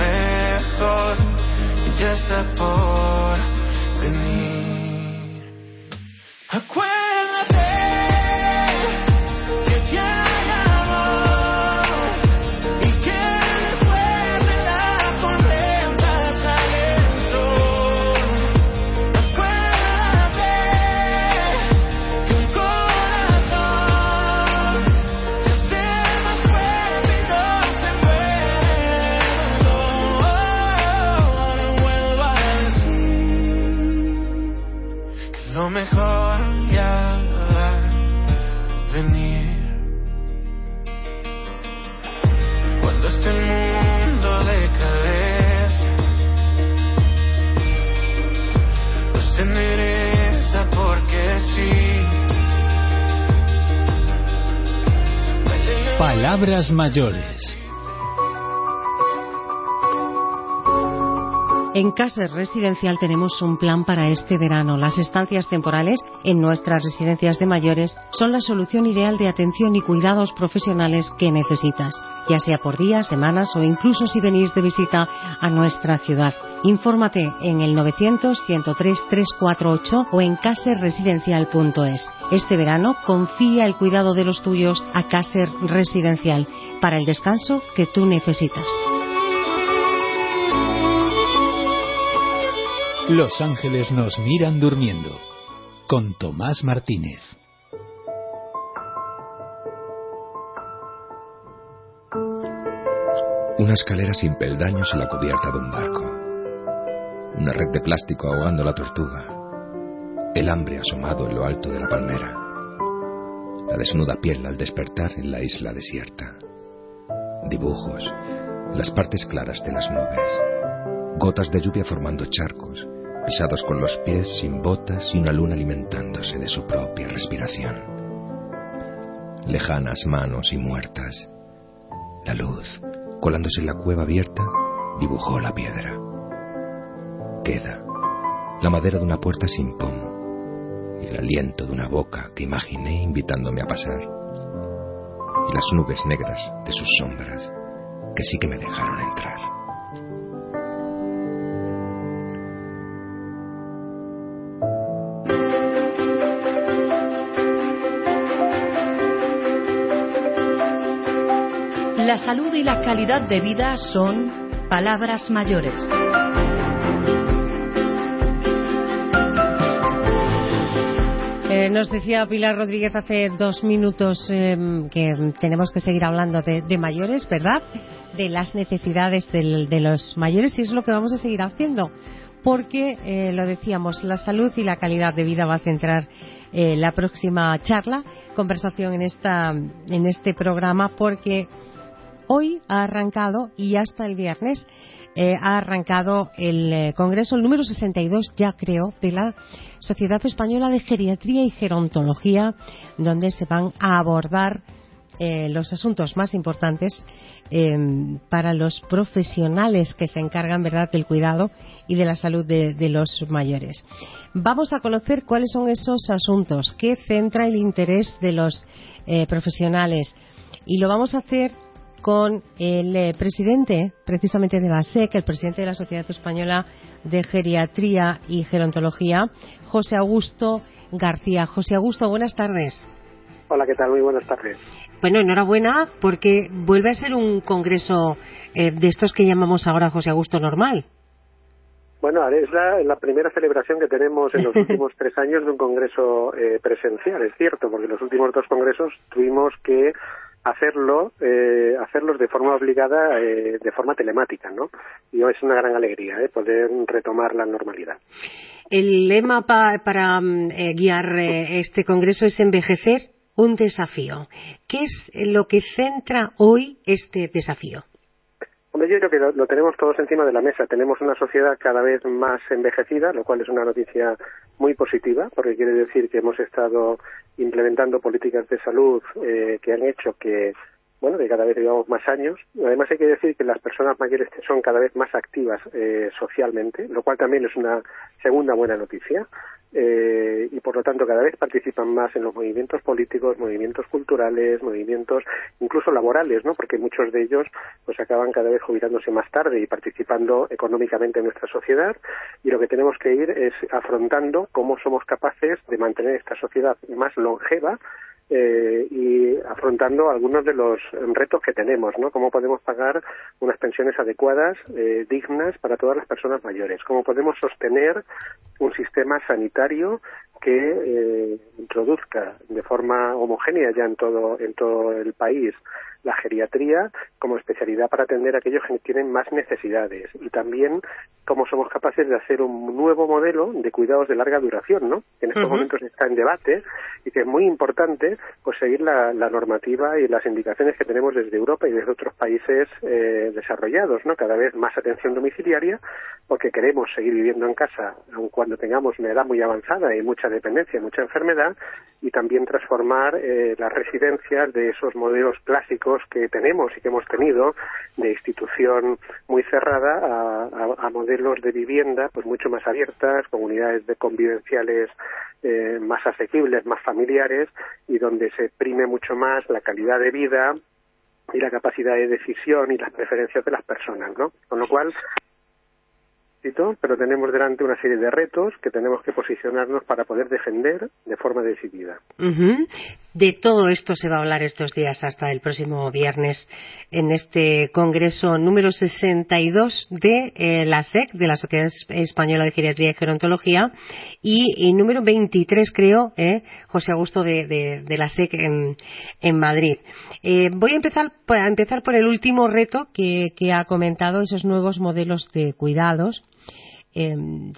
mejor ya está por venir. Acuérdate que ya hay amor y que después de la tormenta sale el sol. Acuérdate que un corazón se acerca Palabras mayores. En Caser Residencial tenemos un plan para este verano. Las estancias temporales en nuestras residencias de mayores son la solución ideal de atención y cuidados profesionales que necesitas, ya sea por días, semanas o incluso si venís de visita a nuestra ciudad. Infórmate en el novecientos, ciento tres, trescientos cuarenta y ocho o en caser residencial punto es. Este verano confía el cuidado de los tuyos a Caser Residencial para el descanso que tú necesitas. Los ángeles nos miran durmiendo. Con Tomás Martínez. Una escalera sin peldaños en la cubierta de un barco. Una red de plástico ahogando la tortuga. El hambre asomado en lo alto de la palmera. La desnuda piel al despertar en la isla desierta. Dibujos en las partes claras de las nubes. Gotas de lluvia formando charcos, pisados con los pies sin botas y una luna alimentándose de su propia respiración. Lejanas manos y muertas. La luz, colándose en la cueva abierta, dibujó la piedra. Queda la madera de una puerta sin pomo y el aliento de una boca que imaginé invitándome a pasar. Y las nubes negras de sus sombras que sí que me dejaron entrar. La salud y la calidad de vida son palabras mayores. Eh, nos decía Pilar Rodríguez hace dos minutos eh, que tenemos que seguir hablando de, de mayores, ¿verdad? De las necesidades del, de los mayores, y es lo que vamos a seguir haciendo, porque, eh, lo decíamos, la salud y la calidad de vida va a centrar eh, la próxima charla, conversación en, esta, en este programa, porque hoy ha arrancado, y hasta el viernes, eh, ha arrancado el eh, Congreso, el número sesenta y dos, ya creo, de la Sociedad Española de Geriatría y Gerontología, donde se van a abordar eh, los asuntos más importantes eh, para los profesionales que se encargan, ¿verdad?, del cuidado y de la salud de, de los mayores. Vamos a conocer cuáles son esos asuntos, qué centra el interés de los eh, profesionales, y lo vamos a hacer con el eh, presidente, precisamente de la SEC, el presidente de la Sociedad Española de Geriatría y Gerontología, José Augusto García. José Augusto, buenas tardes. Hola, ¿qué tal? Muy buenas tardes. Bueno, enhorabuena, porque vuelve a ser un congreso eh, de estos que llamamos ahora, José Augusto, normal. Bueno, es la, la primera celebración que tenemos en los últimos tres años de un congreso eh, presencial, es cierto, porque los últimos dos congresos tuvimos que hacerlo, eh, hacerlos de forma obligada, eh, de forma telemática, ¿no? Y es una gran alegría, ¿eh?, poder retomar la normalidad. El lema pa, para eh, guiar eh, este congreso es envejecer, un desafío. ¿Qué es lo que centra hoy este desafío? Hombre, yo creo que lo, lo tenemos todos encima de la mesa. Tenemos una sociedad cada vez más envejecida, lo cual es una noticia muy positiva, porque quiere decir que hemos estado implementando políticas de salud eh, que han hecho que, bueno, que cada vez llevamos más años. Además hay que decir que las personas mayores son cada vez más activas eh, socialmente, lo cual también es una segunda buena noticia. Eh, y por lo tanto cada vez participan más en los movimientos políticos, movimientos culturales, movimientos incluso laborales, ¿no? Porque muchos de ellos pues acaban cada vez jubilándose más tarde y participando económicamente en nuestra sociedad, y lo que tenemos que ir es afrontando cómo somos capaces de mantener esta sociedad más longeva, Eh, y afrontando algunos de los retos que tenemos, ¿no? Cómo podemos pagar unas pensiones adecuadas, eh, dignas para todas las personas mayores, cómo podemos sostener un sistema sanitario que eh, introduzca de forma homogénea ya en todo en todo el país la geriatría como especialidad para atender a aquellos que tienen más necesidades, y también cómo somos capaces de hacer un nuevo modelo de cuidados de larga duración, ¿no? Que en estos uh-huh. momentos está en debate y que es muy importante pues seguir la, la normativa y las indicaciones que tenemos desde Europa y desde otros países eh, desarrollados, ¿no? Cada vez más atención domiciliaria, porque queremos seguir viviendo en casa, aun cuando tengamos una edad muy avanzada y mucha dependencia y mucha enfermedad, y también transformar eh, las residencias de esos modelos clásicos que tenemos y que hemos tenido de institución muy cerrada a, a, a modelos de vivienda pues mucho más abiertas, con unidades de convivenciales eh, más asequibles, más familiares, y donde se prime mucho más la calidad de vida y la capacidad de decisión y las preferencias de las personas, ¿no? Con lo cual, pero tenemos delante una serie de retos que tenemos que posicionarnos para poder defender de forma decidida. Uh-huh. De todo esto se va a hablar estos días hasta el próximo viernes en este congreso número sesenta y dos de eh, la S E C, de la Sociedad Española de Geriatría y Gerontología, y, y número veintitrés, creo, eh, José Augusto, de, de, de la S E C en, en Madrid. Eh, voy a empezar, a empezar por el último reto que, que ha comentado, esos nuevos modelos de cuidados. Eh,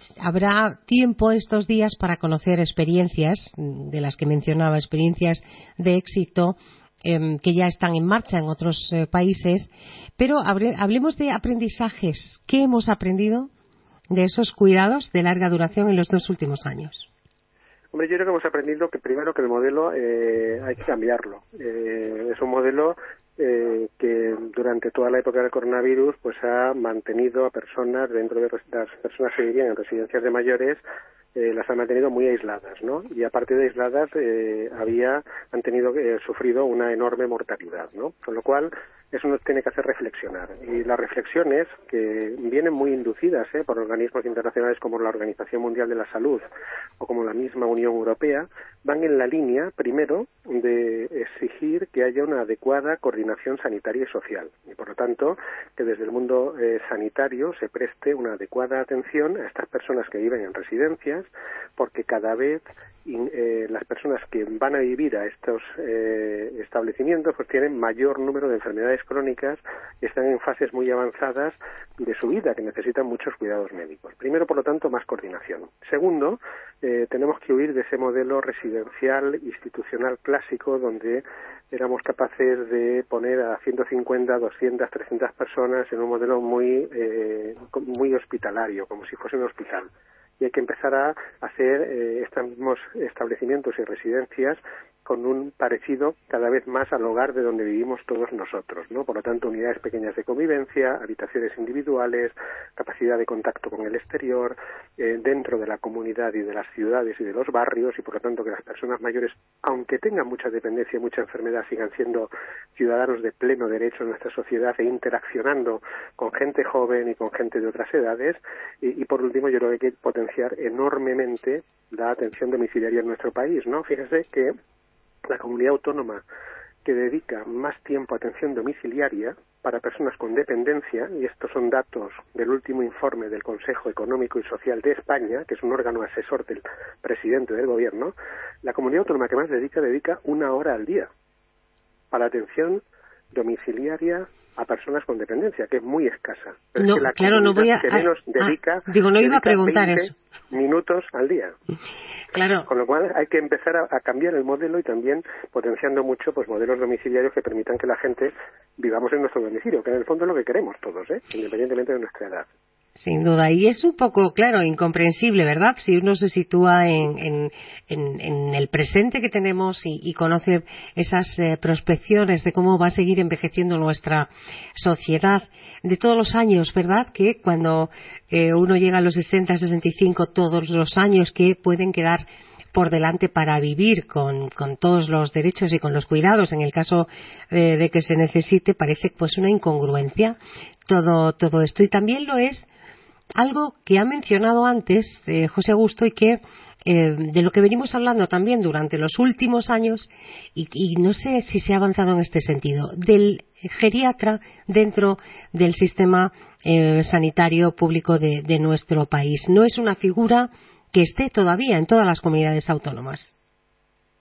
habrá tiempo estos días para conocer experiencias de las que mencionaba, experiencias de éxito eh, que ya están en marcha en otros eh, países, pero habre, hablemos de aprendizajes. ¿Qué hemos aprendido de esos cuidados de larga duración en los dos últimos años? Hombre, yo creo que hemos aprendido que primero que el modelo eh, hay que cambiarlo. Eh, es un modelo Eh, que durante toda la época del coronavirus pues ha mantenido a personas dentro de las personas que vivían en residencias de mayores, eh, las ha mantenido muy aisladas, ¿no? Y aparte de aisladas eh, había han tenido eh, sufrido una enorme mortalidad, ¿no? Con lo cual eso nos tiene que hacer reflexionar, y las reflexiones, que vienen muy inducidas ¿eh? por organismos internacionales como la Organización Mundial de la Salud o como la misma Unión Europea, van en la línea, primero, de exigir que haya una adecuada coordinación sanitaria y social, y por lo tanto que desde el mundo eh, sanitario se preste una adecuada atención a estas personas que viven en residencias, porque cada vez in, eh, las personas que van a vivir a estos eh, establecimientos pues tienen mayor número de enfermedades crónicas y están en fases muy avanzadas de su vida que necesitan muchos cuidados médicos. Primero, por lo tanto, más coordinación. Segundo, eh, tenemos que huir de ese modelo residencial institucional clásico donde éramos capaces de poner a ciento cincuenta, doscientas, trescientas personas en un modelo muy eh, muy hospitalario, como si fuese un hospital. Y hay que empezar a hacer eh, estos mismos establecimientos y residencias con un parecido cada vez más al hogar de donde vivimos todos nosotros, ¿no? Por lo tanto, unidades pequeñas de convivencia, habitaciones individuales, capacidad de contacto con el exterior, eh, dentro de la comunidad y de las ciudades y de los barrios, y por lo tanto que las personas mayores, aunque tengan mucha dependencia y mucha enfermedad, sigan siendo ciudadanos de pleno derecho en nuestra sociedad e interaccionando con gente joven y con gente de otras edades. Y, y por último, yo creo que hay que potenciar enormemente la atención domiciliaria en nuestro país, ¿no? Fíjese que la comunidad autónoma que dedica más tiempo a atención domiciliaria para personas con dependencia, y estos son datos del último informe del Consejo Económico y Social de España, que es un órgano asesor del presidente del gobierno, la comunidad autónoma que más dedica, dedica una hora al día para atención domiciliaria a personas con dependencia, que es muy escasa. Pero no, es que la claro, no voy a... que menos ah, dedica, ah, digo, no iba a preguntar veinte eso. minutos al día. Claro. Con lo cual hay que empezar a, a cambiar el modelo y también potenciando mucho pues modelos domiciliarios que permitan que la gente vivamos en nuestro domicilio, que en el fondo es lo que queremos todos, ¿eh? Independientemente de nuestra edad. Sin duda, y es un poco, claro, incomprensible, ¿verdad? Si uno se sitúa en, en, en, en el presente que tenemos y, y conoce esas eh, prospecciones de cómo va a seguir envejeciendo nuestra sociedad de todos los años, ¿verdad? Que cuando eh, uno llega a los sesenta, sesenta y cinco, todos los años que pueden quedar por delante para vivir con, con todos los derechos y con los cuidados en el caso eh, de que se necesite, parece pues una incongruencia todo, todo esto. Y también lo es algo que ha mencionado antes eh, José Augusto, y que eh, de lo que venimos hablando también durante los últimos años, y, y no sé si se ha avanzado en este sentido, del geriatra dentro del sistema eh, sanitario público de, de nuestro país. No es una figura que esté todavía en todas las comunidades autónomas.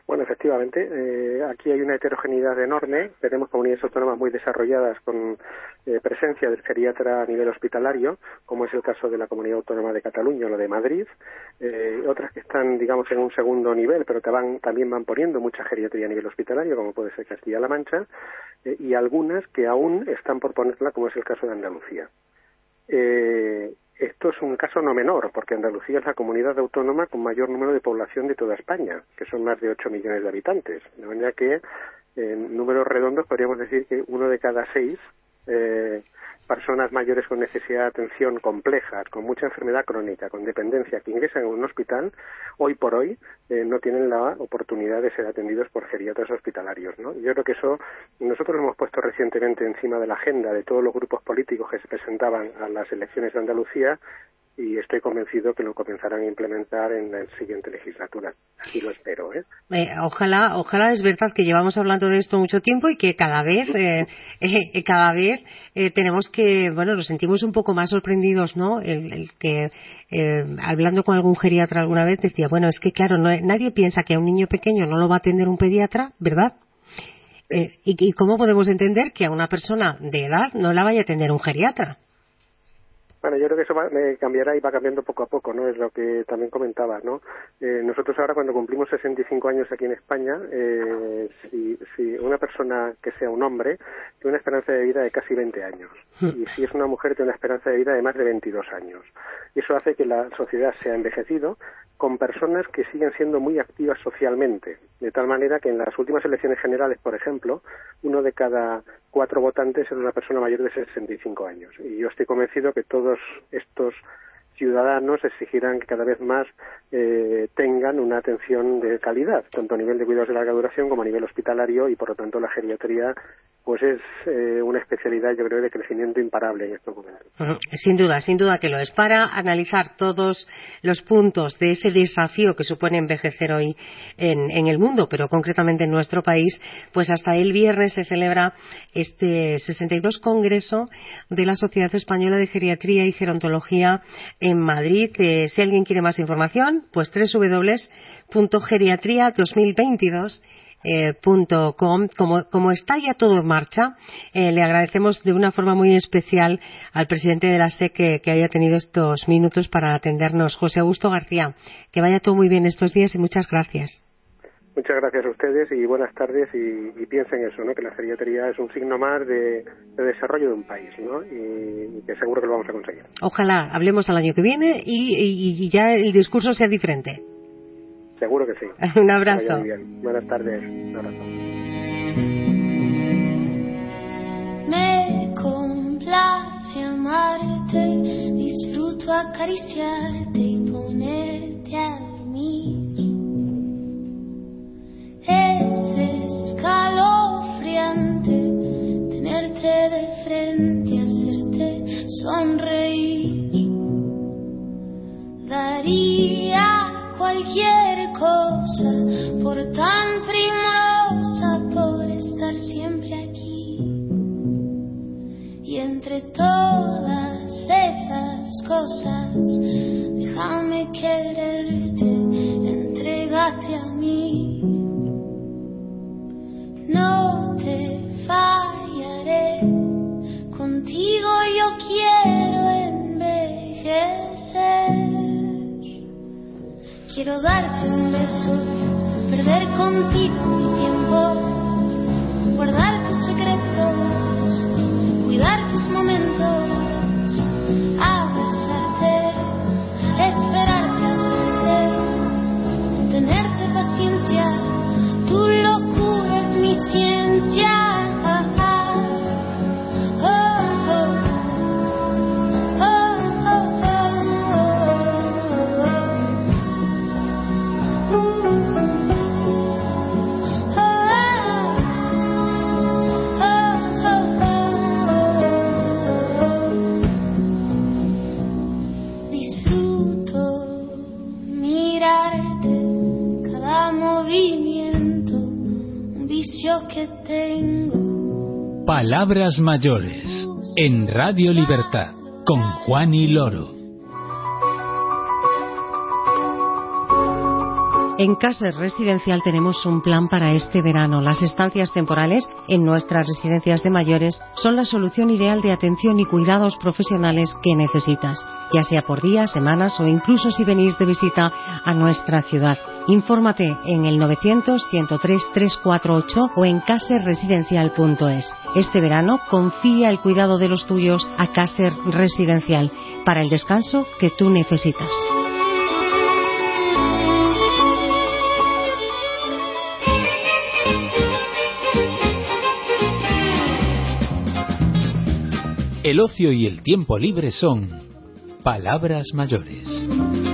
Bueno, efectivamente, eh, aquí hay una heterogeneidad enorme. Tenemos comunidades autónomas muy desarrolladas con eh, presencia del geriatra a nivel hospitalario, como es el caso de la Comunidad Autónoma de Cataluña o la de Madrid. Eh, otras que están, digamos, en un segundo nivel, pero que van, también van poniendo mucha geriatría a nivel hospitalario, como puede ser Castilla-La Mancha, eh, y algunas que aún están por ponerla, como es el caso de Andalucía. Eh, Esto es un caso no menor, porque Andalucía es la comunidad autónoma con mayor número de población de toda España, que son más de ocho millones de habitantes. De manera que, en números redondos, podríamos decir que uno de cada seis eh, personas mayores con necesidad de atención compleja, con mucha enfermedad crónica, con dependencia, que ingresan en un hospital, hoy por hoy eh, no tienen la oportunidad de ser atendidos por geriatras hospitalarios, ¿no? Yo creo que eso nosotros lo hemos puesto recientemente encima de la agenda de todos los grupos políticos que se presentaban a las elecciones de Andalucía, y estoy convencido que lo comenzarán a implementar en la siguiente legislatura. Así lo espero, ¿eh? Eh, ojalá, ojalá es verdad que llevamos hablando de esto mucho tiempo y que cada vez, eh, eh, cada vez eh, tenemos que, bueno, nos sentimos un poco más sorprendidos, ¿no? El, el que, eh, hablando con algún geriatra alguna vez, decía, bueno, es que claro, no, nadie piensa que a un niño pequeño no lo va a atender un pediatra, ¿verdad? Eh, y, ¿Y cómo podemos entender que a una persona de edad no la vaya a atender un geriatra? Bueno, yo creo que eso va, eh, cambiará y va cambiando poco a poco, ¿no? Es lo que también comentabas, ¿no? Eh, nosotros ahora, cuando cumplimos sesenta y cinco años aquí en España, eh, si, si una persona que sea un hombre tiene una esperanza de vida de casi veinte años, y si es una mujer tiene una esperanza de vida de más de veintidós años. Y eso hace que la sociedad se ha envejecido con personas que siguen siendo muy activas socialmente, de tal manera que en las últimas elecciones generales, por ejemplo, uno de cada cuatro votantes era una persona mayor de sesenta y cinco años. Y yo estoy convencido que todos estos ciudadanos exigirán que cada vez más eh, tengan una atención de calidad, tanto a nivel de cuidados de larga duración como a nivel hospitalario, y por lo tanto la geriatría pues es eh, una especialidad, yo creo, de crecimiento imparable en estos momentos. Sin duda, sin duda que lo es. Para analizar todos los puntos de ese desafío que supone envejecer hoy en, en el mundo, pero concretamente en nuestro país, pues hasta el viernes se celebra este sesenta y dos Congreso de la Sociedad Española de Geriatría y Gerontología en Madrid. Eh, si alguien quiere más información, pues doble u doble u doble u punto geriatría dos mil veintidós punto com. Como, como está ya todo en marcha, eh, le agradecemos de una forma muy especial al presidente de la S E C que, que haya tenido estos minutos para atendernos. José Augusto García, que vaya todo muy bien estos días y muchas gracias. Muchas gracias a ustedes y buenas tardes, y, y piensen eso, ¿no? Que la geriatría es un signo más de, de desarrollo de un país, ¿no? Y, y que seguro que lo vamos a conseguir. Ojalá hablemos al año que viene y, y, y ya el discurso sea diferente. Seguro que sí. Un abrazo. Muy bien. Buenas tardes. Un abrazo. Me complace amarte, disfruto acariciarte y ponerte a dormir. Es escalofriante tenerte de frente, hacerte sonreír. Daría cualquier cosa por tan primorosa, por estar siempre aquí. Y entre todas esas cosas, déjame quererte, entrégate a mí. No te fallaré, contigo yo quiero envejecer. Quiero darte un beso, perder contigo mi tiempo, guardar tus secretos, cuidar tus momentos, abrazarte, esperarte a verte, tenerte paciencia, tu locura es mi ciencia. Que tengo. Palabras mayores en Radio Libertad con Juani Loro. En Caser Residencial tenemos un plan para este verano. Las estancias temporales en nuestras residencias de mayores son la solución ideal de atención y cuidados profesionales que necesitas, ya sea por días, semanas o incluso si venís de visita a nuestra ciudad. Infórmate en el novecientos, ciento tres, trescientos cuarenta y ocho o en caser residencial punto es. Este verano confía el cuidado de los tuyos a Caser Residencial para el descanso que tú necesitas. El ocio y el tiempo libre son palabras mayores.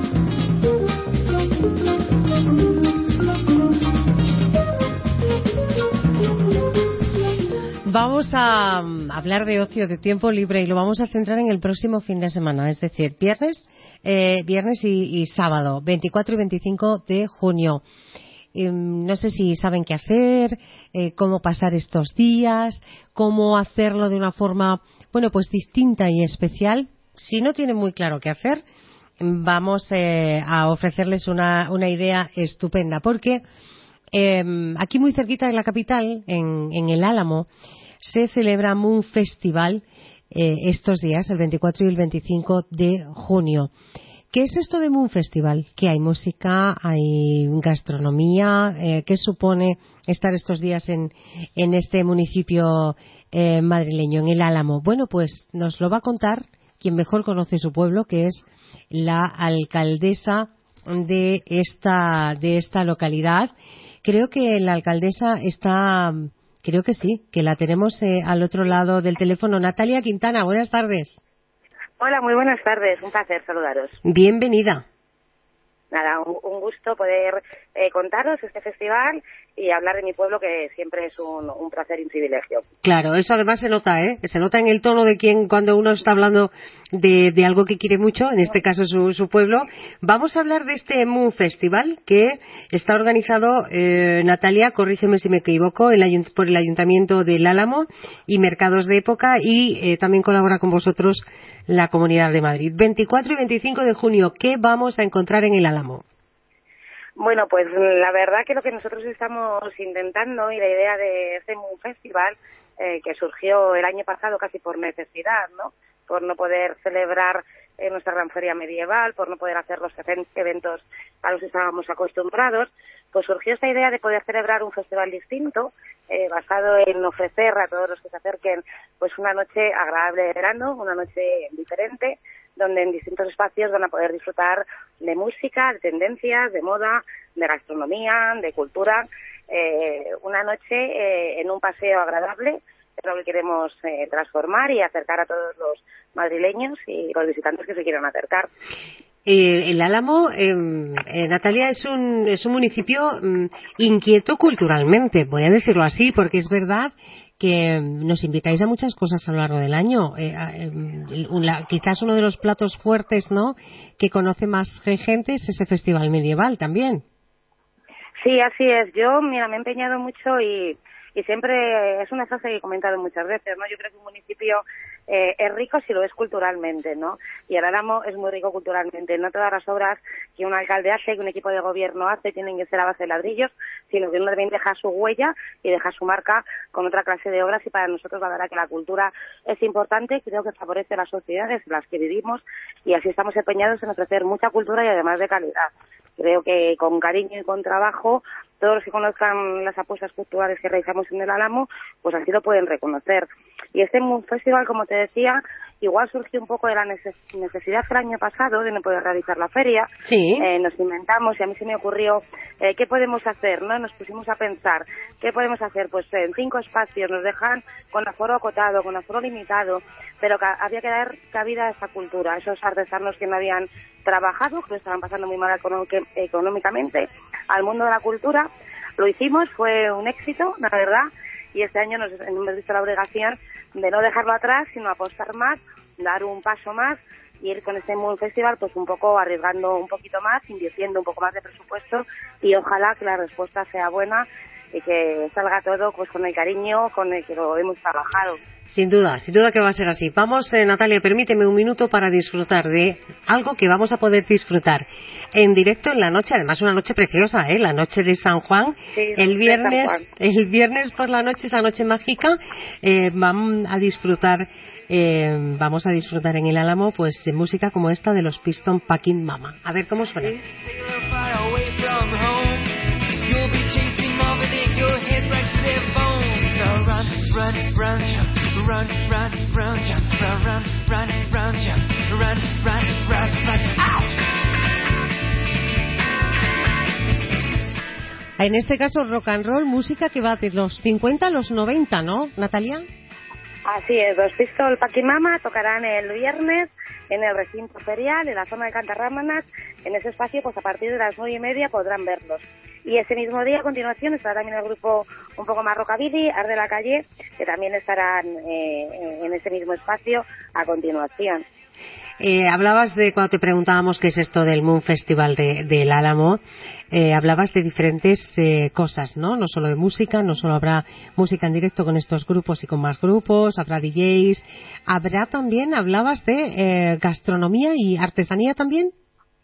Vamos a hablar de ocio, de tiempo libre, y lo vamos a centrar en el próximo fin de semana, es decir, viernes, eh, viernes y, y sábado, veinticuatro y veinticinco de junio. Eh, no sé si saben qué hacer, eh, cómo pasar estos días, cómo hacerlo de una forma, bueno, pues distinta y especial. Si no tienen muy claro qué hacer, vamos eh, a ofrecerles una, una idea estupenda, porque eh, aquí muy cerquita de la capital, en, en el Álamo, se celebra un festival eh, estos días, el veinticuatro y el veinticinco de junio. ¿Qué es esto de Moon Festival? Que hay música, hay gastronomía. Eh, ¿Qué supone estar estos días en, en este municipio eh, madrileño, en el Álamo? Bueno, pues nos lo va a contar quien mejor conoce su pueblo, que es la alcaldesa de esta, de esta localidad. Creo que la alcaldesa está, creo que sí, que la tenemos eh, al otro lado del teléfono. Natalia Quintana, buenas tardes. Hola, muy buenas tardes. Un placer saludaros. Bienvenida. Nada, un, un gusto poder eh, contaros este festival y hablar de mi pueblo, que siempre es un, un placer y un privilegio. Claro, eso además se nota, ¿eh? Se nota en el tono de quien cuando uno está hablando de, de algo que quiere mucho, en este caso su, su pueblo. Vamos a hablar de este Moon Festival que está organizado, eh, Natalia, corrígeme si me equivoco, el, por el Ayuntamiento del Álamo y Mercados de Época, y eh, también colabora con vosotros la Comunidad de Madrid. veinticuatro y veinticinco de junio, ¿qué vamos a encontrar en el Álamo? Bueno, pues la verdad que lo que nosotros estamos intentando, y la idea de este Moon Festival, eh, que surgió el año pasado casi por necesidad, ¿no? Por no poder celebrar eh, nuestra gran feria medieval, por no poder hacer los eventos a los que estábamos acostumbrados, pues surgió esta idea de poder celebrar un festival distinto, eh, basado en ofrecer a todos los que se acerquen pues una noche agradable de verano, una noche diferente, donde en distintos espacios van a poder disfrutar de música, de tendencias, de moda, de gastronomía, de cultura, eh, una noche eh, en un paseo agradable. Es lo que queremos eh, transformar y acercar a todos los madrileños y los visitantes que se quieran acercar. Eh, el Álamo, eh, eh, Natalia, es un, es un municipio mm, inquieto culturalmente, voy a decirlo así, porque es verdad que nos invitáis a muchas cosas a lo largo del año. Eh, eh, la, quizás uno de los platos fuertes, ¿no?, que conoce más gente es ese festival medieval también. Sí, así es. Yo, mira, me he empeñado mucho y, y siempre es una frase que he comentado muchas veces, ¿no? Yo creo que un municipio eh, es rico si lo es culturalmente, ¿no? Y el Álamo es muy rico culturalmente. No todas las obras que un alcalde hace, que un equipo de gobierno hace, tienen que ser a base de ladrillos, sino que uno también deja su huella y deja su marca con otra clase de obras. Y para nosotros la verdad que la cultura es importante, creo que favorece a las sociedades en las que vivimos, y así estamos empeñados en ofrecer mucha cultura y además de calidad. Creo que con cariño y con trabajo, todos los que conozcan las apuestas culturales que realizamos en el Álamo, pues así lo pueden reconocer. Y este Moon Festival, como te decía, igual surgió un poco de la necesidad el año pasado de no poder realizar la feria. Sí. Eh, nos inventamos y a mí se me ocurrió, eh, ¿qué podemos hacer? ¿No? Nos pusimos a pensar, ¿qué podemos hacer? Pues en cinco espacios nos dejan con aforo acotado, con aforo limitado, pero que había que dar cabida a esa cultura, a esos artesanos que no habían trabajado, que lo estaban pasando muy mal económicamente, al mundo de la cultura. Lo hicimos, fue un éxito, la verdad, y este año nos hemos visto la obligación de no dejarlo atrás, sino apostar más, dar un paso más y ir con este Moon Festival pues un poco arriesgando un poquito más, invirtiendo un poco más de presupuesto, y ojalá que la respuesta sea buena y que salga todo pues con el cariño con el que lo hemos trabajado. Sin duda, sin duda que va a ser así. Vamos, eh, Natalia, permíteme un minuto para disfrutar de algo que vamos a poder disfrutar en directo en la noche, además una noche preciosa, ¿eh? La noche de San Juan, sí, el viernes, el viernes por la noche, esa noche mágica, eh, vamos a disfrutar, eh, vamos a disfrutar en el Álamo, pues de música como esta de los Piston Packing Mama. A ver cómo suena. Sí. Run, run, run, jump, run, run, run, jump, run, run, run, run, jump, run, run, run, run, ¡au! En este caso, rock and roll, música que va de los cincuenta a los noventa, ¿no, Natalia? Así es, los Pistol Packing Mama tocarán el viernes en el recinto ferial, en la zona de Cantarrámanas. En ese espacio, pues a partir de las nueve y media podrán verlos. Y ese mismo día, a continuación, estará también el grupo un poco más rockabilly, Art de la Calle, que también estarán eh, en ese mismo espacio a continuación. Eh, hablabas de, cuando te preguntábamos qué es esto del Moon Festival de, del Álamo, eh, hablabas de diferentes eh, cosas, ¿no? No solo de música, no solo habrá música en directo con estos grupos y con más grupos, habrá D Js, habrá también, hablabas de eh, gastronomía y artesanía también.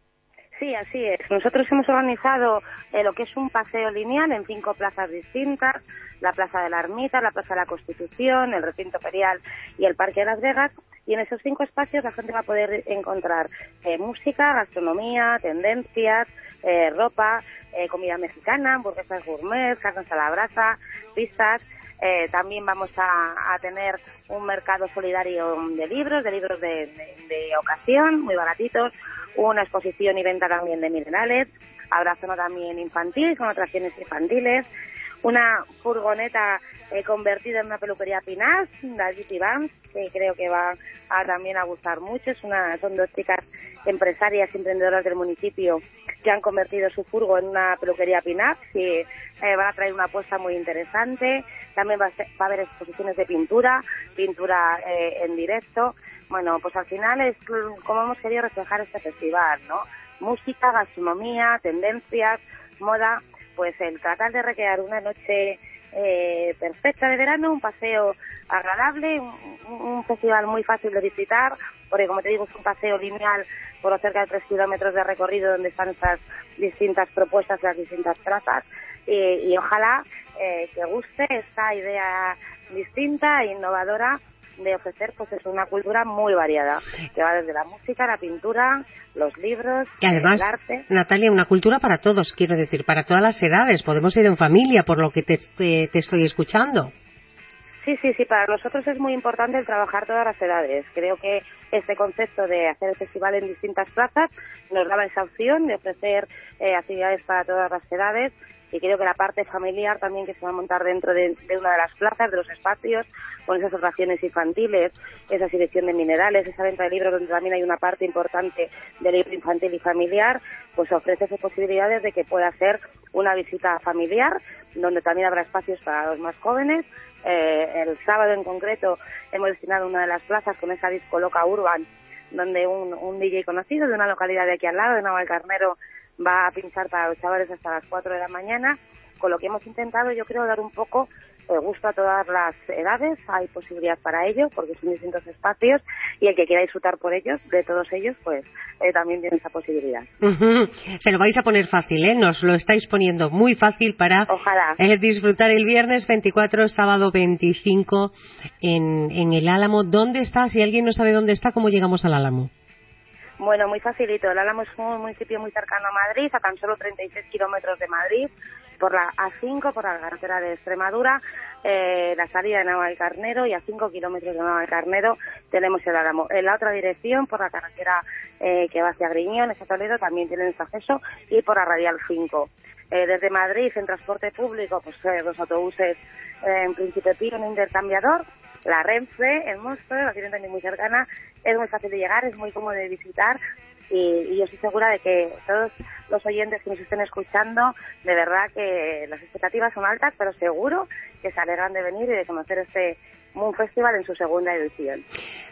Sí, así es. Nosotros hemos organizado eh, lo que es un paseo lineal en cinco plazas distintas, la Plaza de la Ermita, la Plaza de la Constitución, el Recinto Ferial y el Parque de Las Vegas, y en esos cinco espacios la gente va a poder encontrar eh, música, gastronomía, tendencias, eh, ropa, eh, comida mexicana, hamburguesas gourmet, carnes a la brasa, pistas. Eh, también vamos a, a tener un mercado solidario de libros, de libros de, de, de ocasión, muy baratitos, una exposición y venta también de minerales, habrá zona también infantil, con atracciones infantiles, una furgoneta eh, convertida en una peluquería Pinás, la G T Vans, que creo que va a también a gustar mucho. Es una, son dos chicas empresarias y emprendedoras del municipio que han convertido su furgo en una peluquería Pinás y eh, van a traer una apuesta muy interesante. También va a, ser, va a haber exposiciones de pintura, pintura eh, en directo. Bueno, pues al final es como hemos querido reflejar este festival, ¿no? Música, gastronomía, tendencias, moda, pues el tratar de recrear una noche eh, perfecta de verano, un paseo agradable, un, un festival muy fácil de visitar, porque como te digo es un paseo lineal por los cerca de tres kilómetros de recorrido donde están estas distintas propuestas de las distintas plazas y, y ojalá eh, que guste esta idea distinta e innovadora de ofrecer pues es una cultura muy variada, que va desde la música, la pintura, los libros, y además, el arte. Natalia, una cultura para todos, quiero decir, para todas las edades, podemos ir en familia, por lo que te, te, te estoy escuchando. Sí, sí, sí, para nosotros es muy importante el trabajar todas las edades. Creo que este concepto de hacer el festival en distintas plazas nos daba esa opción de ofrecer eh, actividades para todas las edades. Y creo que la parte familiar también que se va a montar dentro de, de una de las plazas, de los espacios, con esas atracciones infantiles, esa selección de minerales, esa venta de libros donde también hay una parte importante de libro infantil y familiar, pues ofrece esas posibilidades de que pueda ser una visita familiar, donde también habrá espacios para los más jóvenes. Eh, el sábado en concreto hemos destinado una de las plazas con esa disco loca Urban, donde un, un D J conocido de una localidad de aquí al lado, de Navalcarnero, va a pinchar para los chavales hasta las cuatro de la mañana, con lo que hemos intentado, yo creo, dar un poco de gusto a todas las edades. Hay posibilidad para ello, porque son distintos espacios, y el que quiera disfrutar por ellos, de todos ellos, pues eh, también tiene esa posibilidad. Uh-huh. Se lo vais a poner fácil, ¿eh? Nos lo estáis poniendo muy fácil para eh, disfrutar el viernes veinticuatro, sábado veinticinco en, en el Álamo. ¿Dónde está? Si alguien no sabe dónde está, ¿cómo llegamos al Álamo? Bueno, muy facilito. El Álamo es un municipio muy cercano a Madrid, a tan solo treinta y seis kilómetros de Madrid, por la A cinco, por la carretera de Extremadura, eh, la salida de Navalcarnero, y a cinco kilómetros de Navalcarnero tenemos el Álamo. En la otra dirección, por la carretera eh, que va hacia Griñón, hacia Toledo, también tienen ese acceso, y por la Radial cinco. Eh, desde Madrid, en transporte público, pues eh, los autobuses eh, en Príncipe Pío, en intercambiador, la Renfe, el Monstruo, la tienen también muy cercana, es muy fácil de llegar, es muy cómodo de visitar, y, y yo estoy segura de que todos los oyentes que nos estén escuchando, de verdad que las expectativas son altas, pero seguro que se alegran de venir y de conocer este Moon Festival en su segunda edición.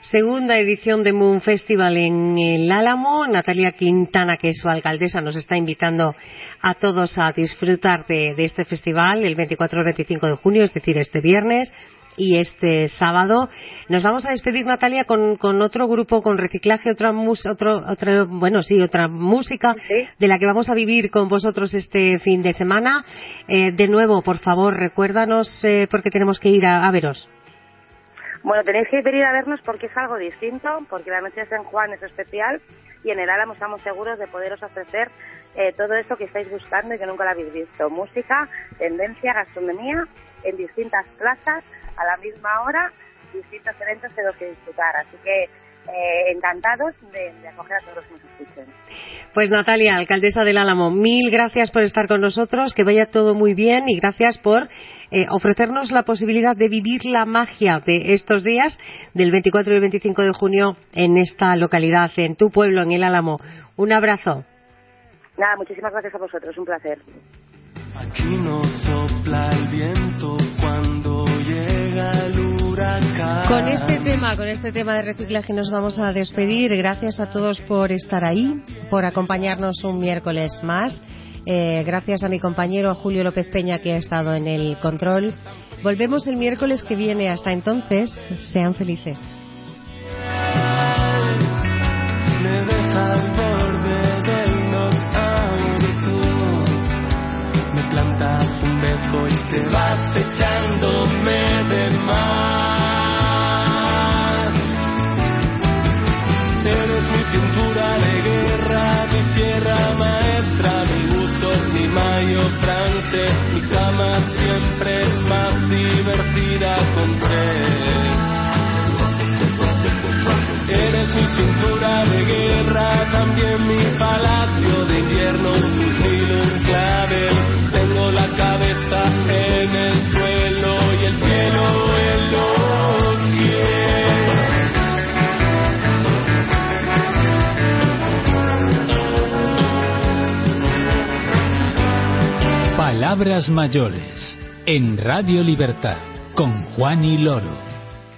segunda edición de Moon Festival en el Álamo. Natalia Quintana, que es su alcaldesa, nos está invitando a todos a disfrutar de, de este festival el veinticuatro y veinticinco de junio, es decir, este viernes y este sábado. Nos vamos a despedir, Natalia, con, con otro grupo, con reciclaje, otra mus, otro, otra, bueno, sí, otra música ¿Sí? de la que vamos a vivir con vosotros este fin de semana. Eh, de nuevo, por favor, recuérdanos eh, porque tenemos que ir a, a veros. Bueno, tenéis que venir a vernos porque es algo distinto, porque la noche de San Juan es especial y en el Álamo estamos seguros de poderos ofrecer eh, todo esto que estáis buscando y que nunca lo habéis visto. Música, tendencia, gastronomía, en distintas plazas, a la misma hora, distintos eventos de los que disfrutar. Así que eh, encantados de, de acoger a todos los que nos escuchen. Pues Natalia, alcaldesa del Álamo, mil gracias por estar con nosotros, que vaya todo muy bien y gracias por eh, ofrecernos la posibilidad de vivir la magia de estos días del veinticuatro y el veinticinco de junio en esta localidad, en tu pueblo, en el Álamo. Un abrazo. Nada, muchísimas gracias a vosotros, un placer. Aquí no sopla el viento cuando llega el huracán. Con este tema, con este tema de reciclaje nos vamos a despedir. Gracias a todos por estar ahí, por acompañarnos un miércoles más. Eh, gracias a mi compañero Julio López Peña, que ha estado en el control. Volvemos el miércoles que viene. Hasta entonces, sean felices. Me deja al borde del knockout y tú me plantas un beso y te vas echándome de más. Eres mi pintura de guerra, mi sierra maestra, mi gusto, mi mayo francés. Mi cama siempre es más divertida con tres. Eres mi pintura de guerra, también mi palacio de invierno, un fusil, un clavel. Tengo la cabeza en el suelo y el cielo en los pies. Palabras mayores en Radio Libertad con Juani Loro.